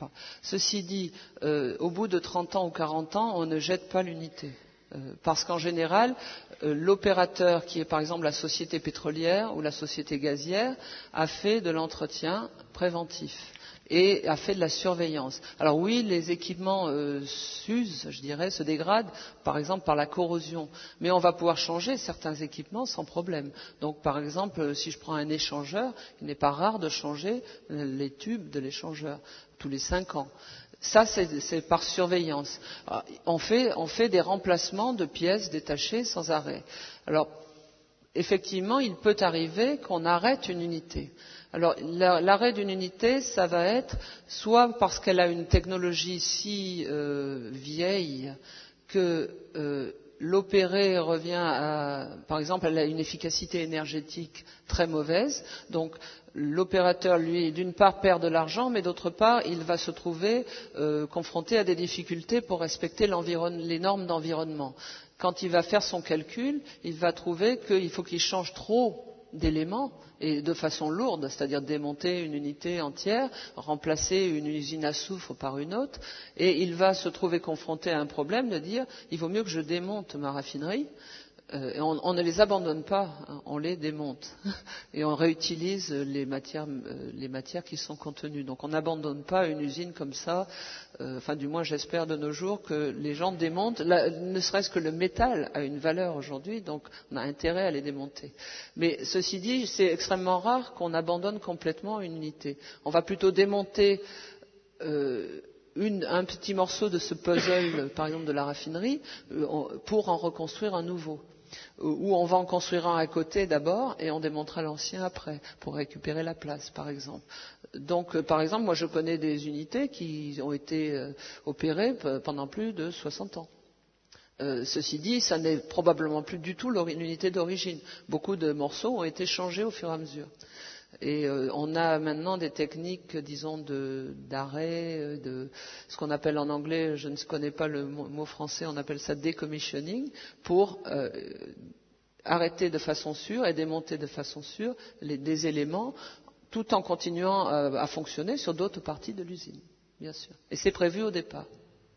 Ceci dit, euh, au bout de trente ans ou quarante ans, on ne jette pas l'unité. Euh, parce qu'en général, euh, l'opérateur, qui est par exemple la société pétrolière ou la société gazière, a fait de l'entretien préventif et a fait de la surveillance. Alors oui, les équipements euh, s'usent, je dirais, se dégradent, par exemple par la corrosion, mais on va pouvoir changer certains équipements sans problème. Donc par exemple, si je prends un échangeur, il n'est pas rare de changer les tubes de l'échangeur tous les cinq ans. Ça, c'est, c'est par surveillance. On fait, on fait des remplacements de pièces détachées sans arrêt. Alors, effectivement, il peut arriver qu'on arrête une unité. Alors, l'arrêt d'une unité, ça va être soit parce qu'elle a une technologie si euh, vieille que euh, l'opéré revient à, par exemple, elle a une efficacité énergétique très mauvaise, donc l'opérateur, lui, d'une part perd de l'argent, mais d'autre part, il va se trouver euh, confronté à des difficultés pour respecter les normes d'environnement. Quand il va faire son calcul, il va trouver qu'il faut qu'il change trop d'éléments et de façon lourde, c'est-à-dire démonter une unité entière, remplacer une usine à soufre par une autre, et il va se trouver confronté à un problème de dire il vaut mieux que je démonte ma raffinerie. Euh, et on, on ne les abandonne pas, hein, on les démonte et on réutilise les matières, euh, les matières qui sont contenues. Donc on n'abandonne pas une usine comme ça. Euh, enfin, du moins, j'espère de nos jours que les gens démontent. La, ne serait-ce que le métal a une valeur aujourd'hui, donc on a intérêt à les démonter. Mais ceci dit, c'est extrêmement rare qu'on abandonne complètement une unité. On va plutôt démonter euh, Une, un petit morceau de ce puzzle, par exemple de la raffinerie, pour en reconstruire un nouveau. Ou on va en construire un à côté d'abord et on démontera l'ancien après, pour récupérer la place, par exemple. Donc, par exemple, moi je connais des unités qui ont été opérées pendant plus de soixante ans. Euh, ceci dit, ça n'est probablement plus du tout l'unité d'origine. Beaucoup de morceaux ont été changés au fur et à mesure. Et euh, on a maintenant des techniques, disons, de, d'arrêt, de ce qu'on appelle en anglais, je ne connais pas le mot, mot français, on appelle ça decommissioning, pour euh, arrêter de façon sûre et démonter de façon sûre les, des éléments, tout en continuant à, à fonctionner sur d'autres parties de l'usine, bien sûr. Et c'est prévu au départ.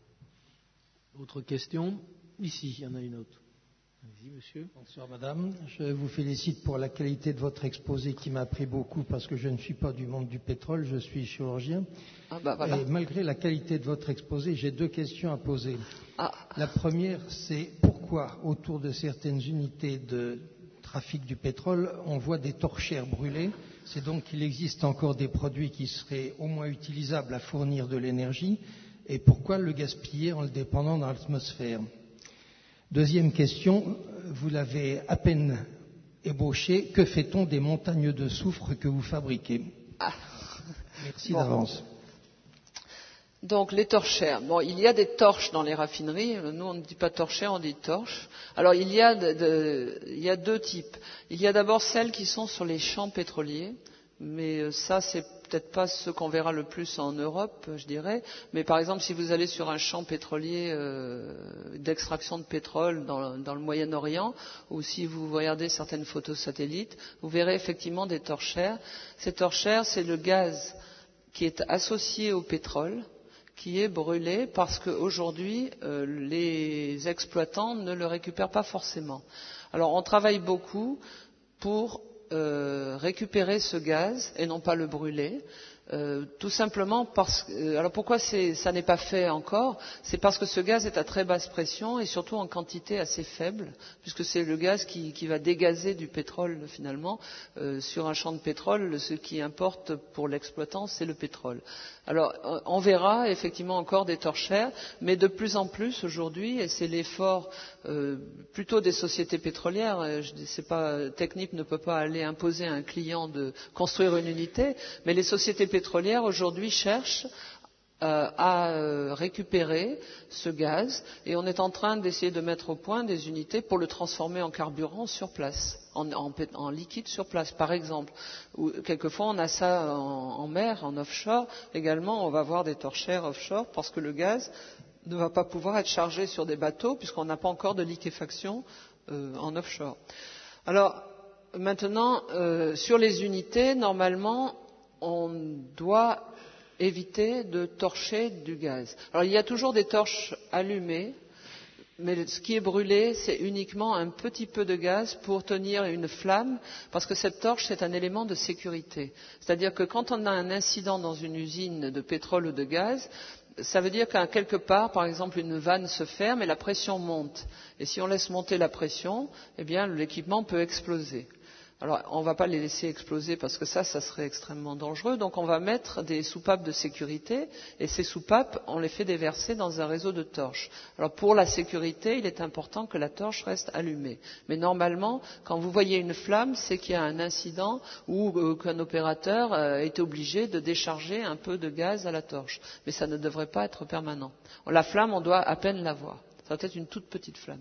Autre question? Ici, il y en a une autre. Vas-y, monsieur. Bonsoir, madame. Je vous félicite pour la qualité de votre exposé qui m'a appris beaucoup parce que je ne suis pas du monde du pétrole, je suis chirurgien. Ah bah voilà. Et malgré la qualité de votre exposé, j'ai deux questions à poser. Ah. La première, c'est pourquoi autour de certaines unités de trafic du pétrole, on voit des torchères brûlées. C'est donc qu'il existe encore des produits qui seraient au moins utilisables à fournir de l'énergie. Et pourquoi le gaspiller en le dépendant dans l'atmosphère? Deuxième question, vous l'avez à peine ébauché, que fait-on des montagnes de soufre que vous fabriquez? Ah. Merci Bon. d'avance. Donc les torchères. Bon, il y a des torches dans les raffineries. Nous, on ne dit pas torchères, on dit torches. Alors il y a, de, de, il y a deux types. Il y a d'abord celles qui sont sur les champs pétroliers, mais ça, c'est peut-être pas ce qu'on verra le plus en Europe, je dirais. Mais par exemple, si vous allez sur un champ pétrolier euh, d'extraction de pétrole dans, dans le Moyen-Orient, ou si vous regardez certaines photos satellites, vous verrez effectivement des torchères. Ces torchères, c'est le gaz qui est associé au pétrole, qui est brûlé parce qu'aujourd'hui, euh, les exploitants ne le récupèrent pas forcément. Alors, on travaille beaucoup pour Euh, récupérer ce gaz et non pas le brûler. Euh, tout simplement parce que, euh, alors pourquoi c'est, ça n'est pas fait encore? C'est parce que ce gaz est à très basse pression et surtout en quantité assez faible, puisque c'est le gaz qui, qui va dégazer du pétrole finalement. Euh, sur un champ de pétrole, ce qui importe pour l'exploitant, c'est le pétrole. Alors on verra effectivement encore des torchères, mais de plus en plus aujourd'hui, et c'est l'effort euh, plutôt des sociétés pétrolières. Je sais pas, Technip ne peut pas aller imposer à un client de construire une unité, mais les sociétés pétrolières aujourd'hui cherchent euh, à euh, récupérer ce gaz, et on est en train d'essayer de mettre au point des unités pour le transformer en carburant sur place, en, en, en liquide sur place, par exemple. Ou, quelquefois, on a ça en, en mer, en offshore. Également, on va avoir des torchères offshore parce que le gaz ne va pas pouvoir être chargé sur des bateaux puisqu'on n'a pas encore de liquéfaction euh, en offshore. Alors, maintenant, euh, sur les unités, normalement, on doit éviter de torcher du gaz. Alors il y a toujours des torches allumées, mais ce qui est brûlé, c'est uniquement un petit peu de gaz pour tenir une flamme, parce que cette torche, c'est un élément de sécurité. C'est-à-dire que quand on a un incident dans une usine de pétrole ou de gaz, ça veut dire qu'à quelque part, par exemple, une vanne se ferme et la pression monte. Et si on laisse monter la pression, eh bien, l'équipement peut exploser. Alors, on ne va pas les laisser exploser parce que ça, ça serait extrêmement dangereux. Donc, on va mettre des soupapes de sécurité et ces soupapes, on les fait déverser dans un réseau de torches. Alors, pour la sécurité, il est important que la torche reste allumée. Mais normalement, quand vous voyez une flamme, c'est qu'il y a un incident ou euh, qu'un opérateur euh, est obligé de décharger un peu de gaz à la torche. Mais ça ne devrait pas être permanent. La flamme, on doit à peine la voir. Ça doit être une toute petite flamme.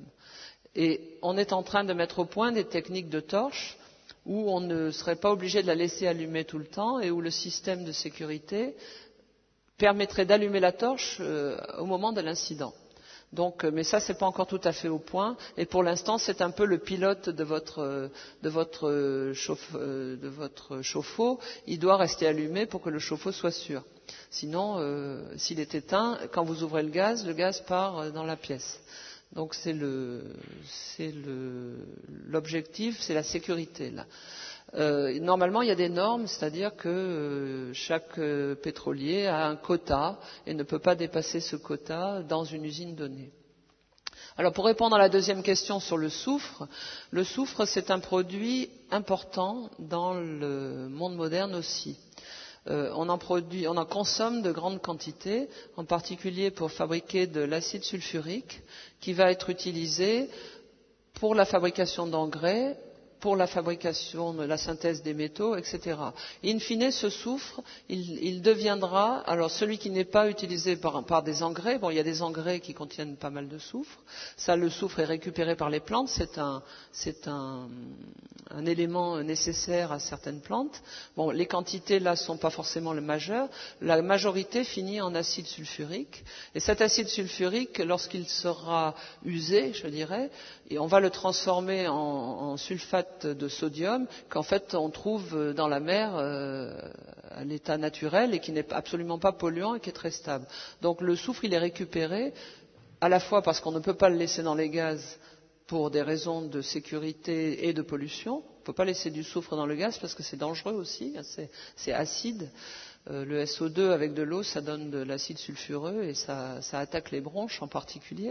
Et on est en train de mettre au point des techniques de torche où on ne serait pas obligé de la laisser allumer tout le temps et où le système de sécurité permettrait d'allumer la torche euh, au moment de l'incident. Donc, mais ça, c'est pas encore tout à fait au point. Et pour l'instant, c'est un peu le pilote de votre, de votre, chauffe, de votre chauffe-eau. Il doit rester allumé pour que le chauffe-eau soit sûr. Sinon, euh, s'il est éteint, quand vous ouvrez le gaz, le gaz part dans la pièce. Donc c'est le, c'est le, l'objectif, c'est la sécurité là. Euh, normalement, il y a des normes, c'est-à-dire que euh, chaque euh, pétrolier a un quota et ne peut pas dépasser ce quota dans une usine donnée. Alors, pour répondre à la deuxième question sur le soufre, le soufre c'est un produit important dans le monde moderne aussi. Euh, on en produit, on en consomme de grandes quantités, en particulier pour fabriquer de l'acide sulfurique, qui va être utilisé pour la fabrication d'engrais, pour la fabrication de la synthèse des métaux, et cetera. Et in fine, ce soufre, il, il deviendra, alors celui qui n'est pas utilisé par, par des engrais, bon, il y a des engrais qui contiennent pas mal de soufre, ça, le soufre est récupéré par les plantes, c'est un, c'est un, un élément nécessaire à certaines plantes. Bon, les quantités là sont pas forcément le majeur, la majorité finit en acide sulfurique, et cet acide sulfurique, lorsqu'il sera usé, je dirais, et on va le transformer en, en sulfate de sodium qu'en fait on trouve dans la mer euh, à l'état naturel et qui n'est absolument pas polluant et qui est très stable. Donc le soufre il est récupéré à la fois parce qu'on ne peut pas le laisser dans les gaz pour des raisons de sécurité et de pollution. On ne peut pas laisser du soufre dans le gaz parce que c'est dangereux aussi, c'est, c'est acide. Euh, le S O deux avec de l'eau ça donne de l'acide sulfureux et ça, ça attaque les bronches en particulier.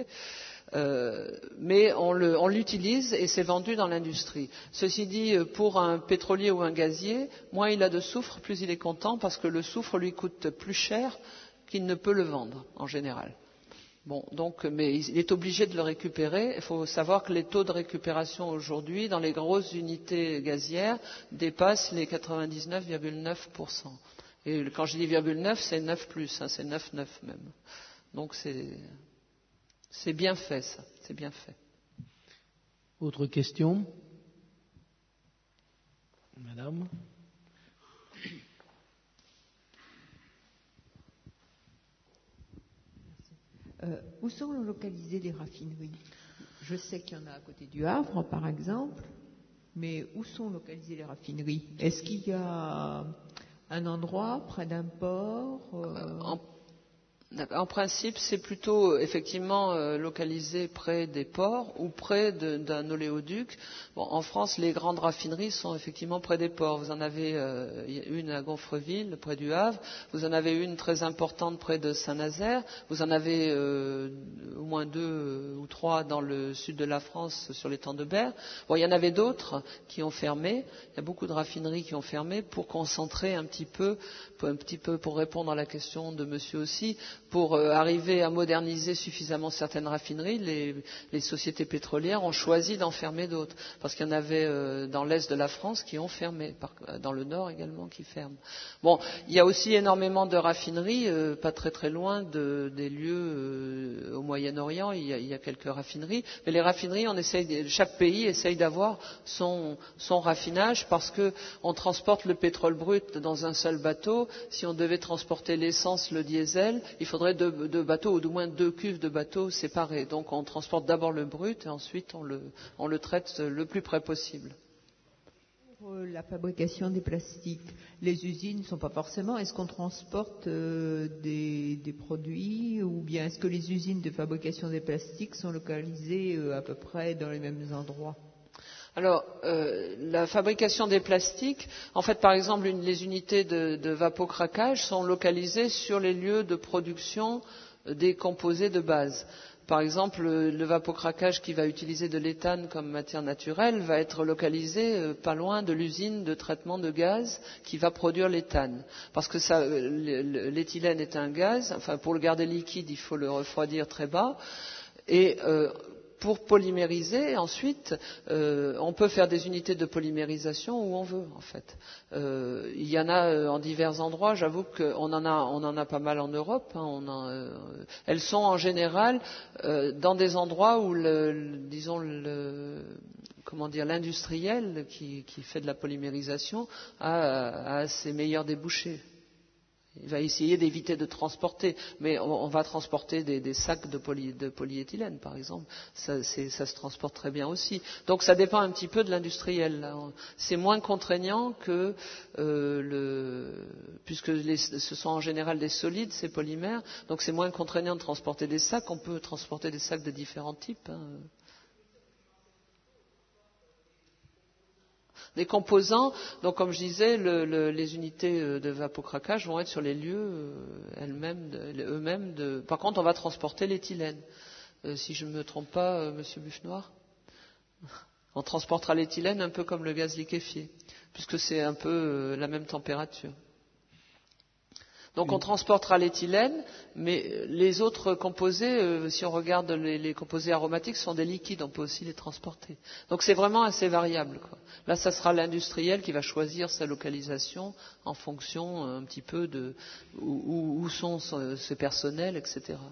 Euh, mais on, le, on l'utilise et c'est vendu dans l'industrie. Ceci dit, pour un pétrolier ou un gazier, moins il a de soufre, plus il est content parce que le soufre lui coûte plus cher qu'il ne peut le vendre en général. Bon, donc, mais il est obligé de le récupérer. Il faut savoir que les taux de récupération aujourd'hui dans les grosses unités gazières dépassent les quatre-vingt-dix-neuf virgule neuf pour cent. Et quand je dis virgule neuf, c'est neuf plus, hein, c'est neuf virgule neuf même. Donc c'est C'est bien fait, ça. C'est bien fait. Autre question, Madame. Euh, où sont localisées les raffineries? Je sais qu'il y en a à côté du Havre, par exemple, mais où sont localisées les raffineries? Est-ce qu'il y a un endroit près d'un port euh... en, En principe, c'est plutôt effectivement euh, localisé près des ports ou près de, d'un oléoduc. Bon, en France, les grandes raffineries sont effectivement près des ports. Vous en avez euh, une à Gonfreville, près du Havre. Vous en avez une très importante près de Saint-Nazaire. Vous en avez euh, au moins deux euh, ou trois dans le sud de la France, sur l'étang de Berre. Bon, il y en avait d'autres qui ont fermé. Il y a beaucoup de raffineries qui ont fermé pour concentrer un petit peu, pour, un petit peu pour répondre à la question de monsieur aussi. Pour euh, arriver à moderniser suffisamment certaines raffineries, les, les sociétés pétrolières ont choisi d'en fermer d'autres. Parce qu'il y en avait euh, dans l'est de la France qui ont fermé, par, dans le nord également qui ferment. Bon, il y a aussi énormément de raffineries, euh, pas très très loin de, des lieux euh, au Moyen-Orient, il y, a, il y a quelques raffineries. Mais les raffineries, on essaye, chaque pays essaye d'avoir son, son raffinage parce qu'on transporte le pétrole brut dans un seul bateau. Si on devait transporter l'essence, le diesel, il faudrait deux, deux bateaux, ou du moins deux cuves de bateaux séparés. Donc on transporte d'abord le brut et ensuite on le, on le traite le plus près possible. Pour la fabrication des plastiques, les usines ne sont pas forcément. Est-ce qu'on transporte euh, des, des produits ou bien est-ce que les usines de fabrication des plastiques sont localisées euh, à peu près dans les mêmes endroits ? Alors, euh, la fabrication des plastiques, en fait, par exemple, une, les unités de, de vapocraquage sont localisées sur les lieux de production des composés de base. Par exemple, le, le vapocraquage qui va utiliser de l'éthane comme matière naturelle va être localisé euh, pas loin de l'usine de traitement de gaz qui va produire l'éthane. Parce que ça, l'éthylène est un gaz, enfin, pour le garder liquide, il faut le refroidir très bas. Et euh, pour polymériser, ensuite, euh, on peut faire des unités de polymérisation où on veut, en fait. Euh, il y en a euh, en divers endroits. J'avoue qu'on en a, on en a pas mal en Europe. Hein, on en, euh, elles sont en général euh, dans des endroits où, le, le, disons, le, comment dire, l'industriel qui, qui fait de la polymérisation a, a ses meilleurs débouchés. Il va essayer d'éviter de transporter, mais on, on va transporter des, des sacs de, poly, de polyéthylène, par exemple. Ça, c'est, ça se transporte très bien aussi. Donc ça dépend un petit peu de l'industriel. Là. C'est moins contraignant que euh, le, puisque les, ce sont en général des solides, ces polymères. Donc c'est moins contraignant de transporter des sacs. On peut transporter des sacs de différents types. Hein. Des composants, donc comme je disais, le, le, les unités de vapocraquage vont être sur les lieux euh, elles-mêmes, de, eux-mêmes. De... Par contre, on va transporter l'éthylène. Euh, si je ne me trompe pas, euh, Monsieur Buffenoir, on transportera l'éthylène un peu comme le gaz liquéfié, puisque c'est un peu euh, la même température. Donc on transportera l'éthylène, mais les autres composés, euh, si on regarde les, les composés aromatiques, sont des liquides, on peut aussi les transporter. Donc c'est vraiment assez variable, quoi. Là, ça sera l'industriel qui va choisir sa localisation en fonction un petit peu de où, où sont ses personnels, et cetera.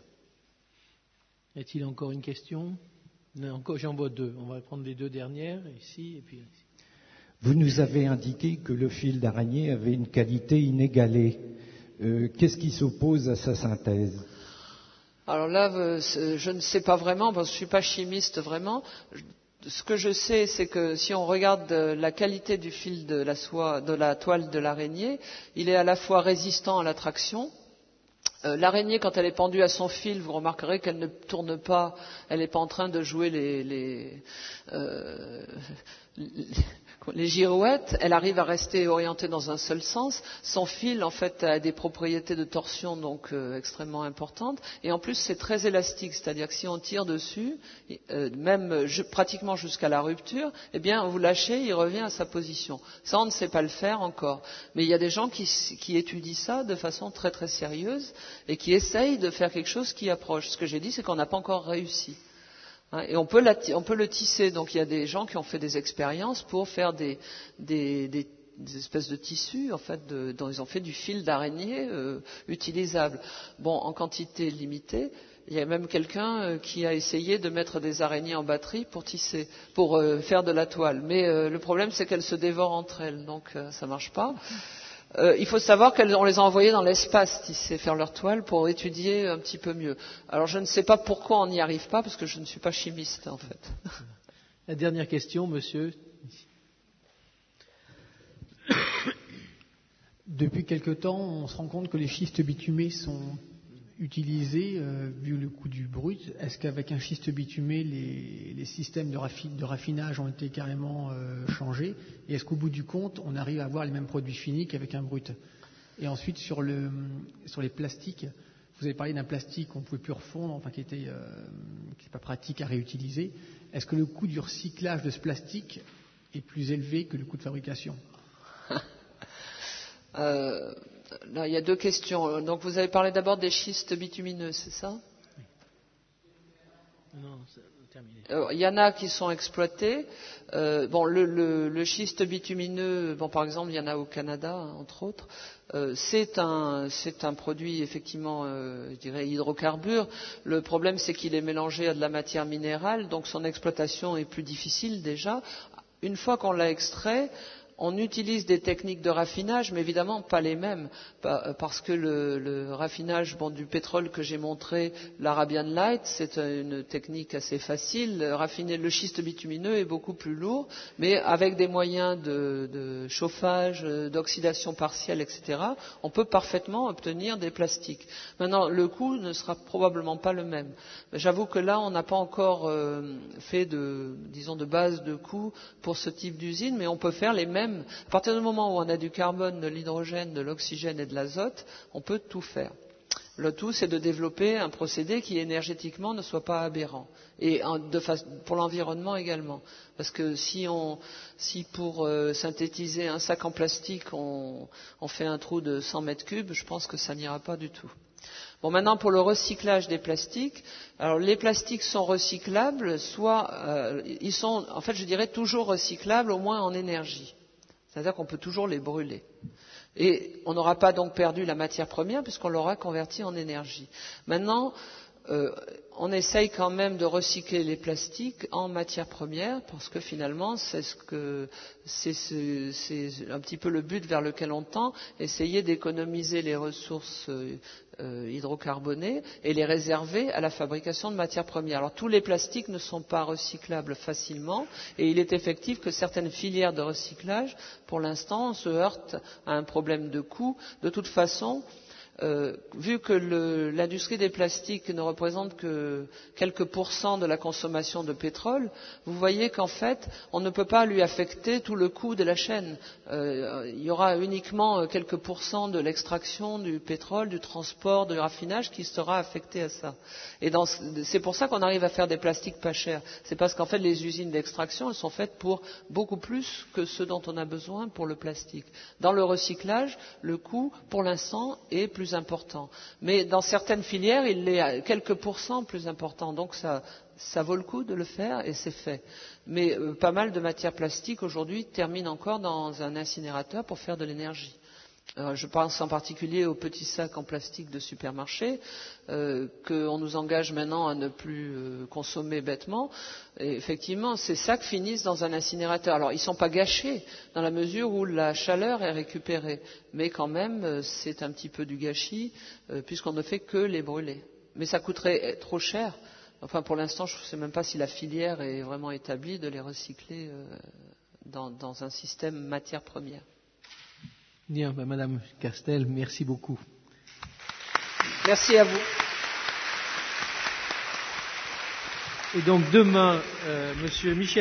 Y a-t-il encore une question ? Non, encore, j'en vois deux. On va prendre les deux dernières, ici et puis ici. Vous nous avez indiqué que le fil d'araignée avait une qualité inégalée. Euh, qu'est-ce qui s'oppose à sa synthèse ? Alors là, je ne sais pas vraiment, parce que je ne suis pas chimiste vraiment. Ce que je sais, c'est que si on regarde la qualité du fil de la soie, de la toile de l'araignée, il est à la fois résistant à la traction. Euh, l'araignée, quand elle est pendue à son fil, vous remarquerez qu'elle ne tourne pas, elle n'est pas en train de jouer les, les, euh, les les girouettes, elle arrive à rester orientée dans un seul sens. Son fil, en fait, a des propriétés de torsion donc euh, extrêmement importantes. Et en plus, c'est très élastique, c'est-à-dire que si on tire dessus, euh, même je, pratiquement jusqu'à la rupture, eh bien, vous lâchez, il revient à sa position. Ça, on ne sait pas le faire encore. Mais il y a des gens qui, qui étudient ça de façon très très sérieuse et qui essayent de faire quelque chose qui approche. Ce que j'ai dit, c'est qu'on n'a pas encore réussi. Et on peut, la, on peut le tisser. Donc il y a des gens qui ont fait des expériences pour faire des, des, des, des espèces de tissus, en fait, de, dont ils ont fait du fil d'araignée euh, utilisable. Bon, en quantité limitée. Il y a même quelqu'un euh, qui a essayé de mettre des araignées en batterie pour tisser, pour euh, faire de la toile. Mais euh, le problème, c'est qu'elles se dévorent entre elles, donc euh, ça marche pas. Euh, il faut savoir qu'on les a envoyées dans l'espace tisser, faire leur toile pour étudier un petit peu mieux. Alors je ne sais pas pourquoi on n'y arrive pas, parce que je ne suis pas chimiste en fait. La dernière question, monsieur. Depuis quelque temps, on se rend compte que les schistes bitumés sont utilisé, euh, vu le coût du brut? Est-ce qu'avec un schiste bitumé, les, les systèmes de, raffi, de raffinage ont été carrément euh, changés? Et est-ce qu'au bout du compte, on arrive à avoir les mêmes produits finis qu'avec un brut? Et ensuite, sur, le, sur les plastiques, vous avez parlé d'un plastique qu'on ne pouvait plus refondre, enfin qui était euh, qui n'est pas pratique à réutiliser. Est-ce que le coût du recyclage de ce plastique est plus élevé que le coût de fabrication? euh, Là, il y a deux questions. Donc, vous avez parlé d'abord des schistes bitumineux, c'est ça? Non, c'est terminé. Euh, il y en a qui sont exploités. Euh, bon, le, le, le schiste bitumineux, bon, par exemple, il y en a au Canada, hein, entre autres. Euh, c'est un, c'est un produit effectivement, euh, je dirais, hydrocarbure. Le problème, c'est qu'il est mélangé à de la matière minérale, donc son exploitation est plus difficile déjà. Une fois qu'on l'a extrait, on utilise des techniques de raffinage, mais évidemment pas les mêmes, parce que le, le raffinage bon, du pétrole que j'ai montré, l'Arabian Light, c'est une technique assez facile. Raffiner le schiste bitumineux est beaucoup plus lourd, mais avec des moyens de, de chauffage, d'oxydation partielle, et cetera, on peut parfaitement obtenir des plastiques. Maintenant, le coût ne sera probablement pas le même. J'avoue que là, on n'a pas encore euh, fait de, disons, de base de coût pour ce type d'usine, mais on peut faire les mêmes. À partir du moment où on a du carbone, de l'hydrogène, de l'oxygène et de l'azote, on peut tout faire. Le tout, c'est de développer un procédé qui énergétiquement ne soit pas aberrant et de face, pour l'environnement également. Parce que si, on, si pour euh, synthétiser un sac en plastique, on, on fait un trou de cent mètres cubes, je pense que ça n'ira pas du tout. Bon, maintenant pour le recyclage des plastiques, alors les plastiques sont recyclables, soit euh, ils sont, en fait, je dirais toujours recyclables, au moins en énergie. C'est-à-dire qu'on peut toujours les brûler. Et on n'aura pas donc perdu la matière première puisqu'on l'aura convertie en énergie. Maintenant, euh, on essaye quand même de recycler les plastiques en matière première parce que finalement, c'est, ce que, c'est, ce, c'est un petit peu le but vers lequel on tend, essayer d'économiser les ressources euh, euh, hydrocarbonées et les réserver à la fabrication de matières premières. Alors tous les plastiques ne sont pas recyclables facilement et il est effectif que certaines filières de recyclage, pour l'instant, se heurtent à un problème de coût. De toute façon, Euh, vu que le, l'industrie des plastiques ne représente que quelques pourcents de la consommation de pétrole, vous voyez qu'en fait, on ne peut pas lui affecter tout le coût de la chaîne. Euh, il y aura uniquement quelques pourcents de l'extraction du pétrole, du transport, du raffinage qui sera affecté à ça. Et dans, c'est pour ça qu'on arrive à faire des plastiques pas chers. C'est parce qu'en fait, les usines d'extraction, elles sont faites pour beaucoup plus que ce dont on a besoin pour le plastique. Dans le recyclage, le coût, pour l'instant, est plus important. Mais dans certaines filières, il est à quelques pourcents plus important. Donc ça, ça vaut le coup de le faire et c'est fait. Mais euh, pas mal de matières plastiques aujourd'hui terminent encore dans un incinérateur pour faire de l'énergie. Euh, je pense en particulier aux petits sacs en plastique de supermarché euh, qu'on nous engage maintenant à ne plus euh, consommer bêtement. Et effectivement, ces sacs finissent dans un incinérateur. Alors, ils ne sont pas gâchés dans la mesure où la chaleur est récupérée, mais quand même, euh, c'est un petit peu du gâchis euh, puisqu'on ne fait que les brûler. Mais ça coûterait trop cher. Enfin, pour l'instant, je ne sais même pas si la filière est vraiment établie de les recycler euh, dans, dans un système matière première. Bien, ben, Madame Castel, merci beaucoup. Merci à vous. Et donc demain, euh, Monsieur Michel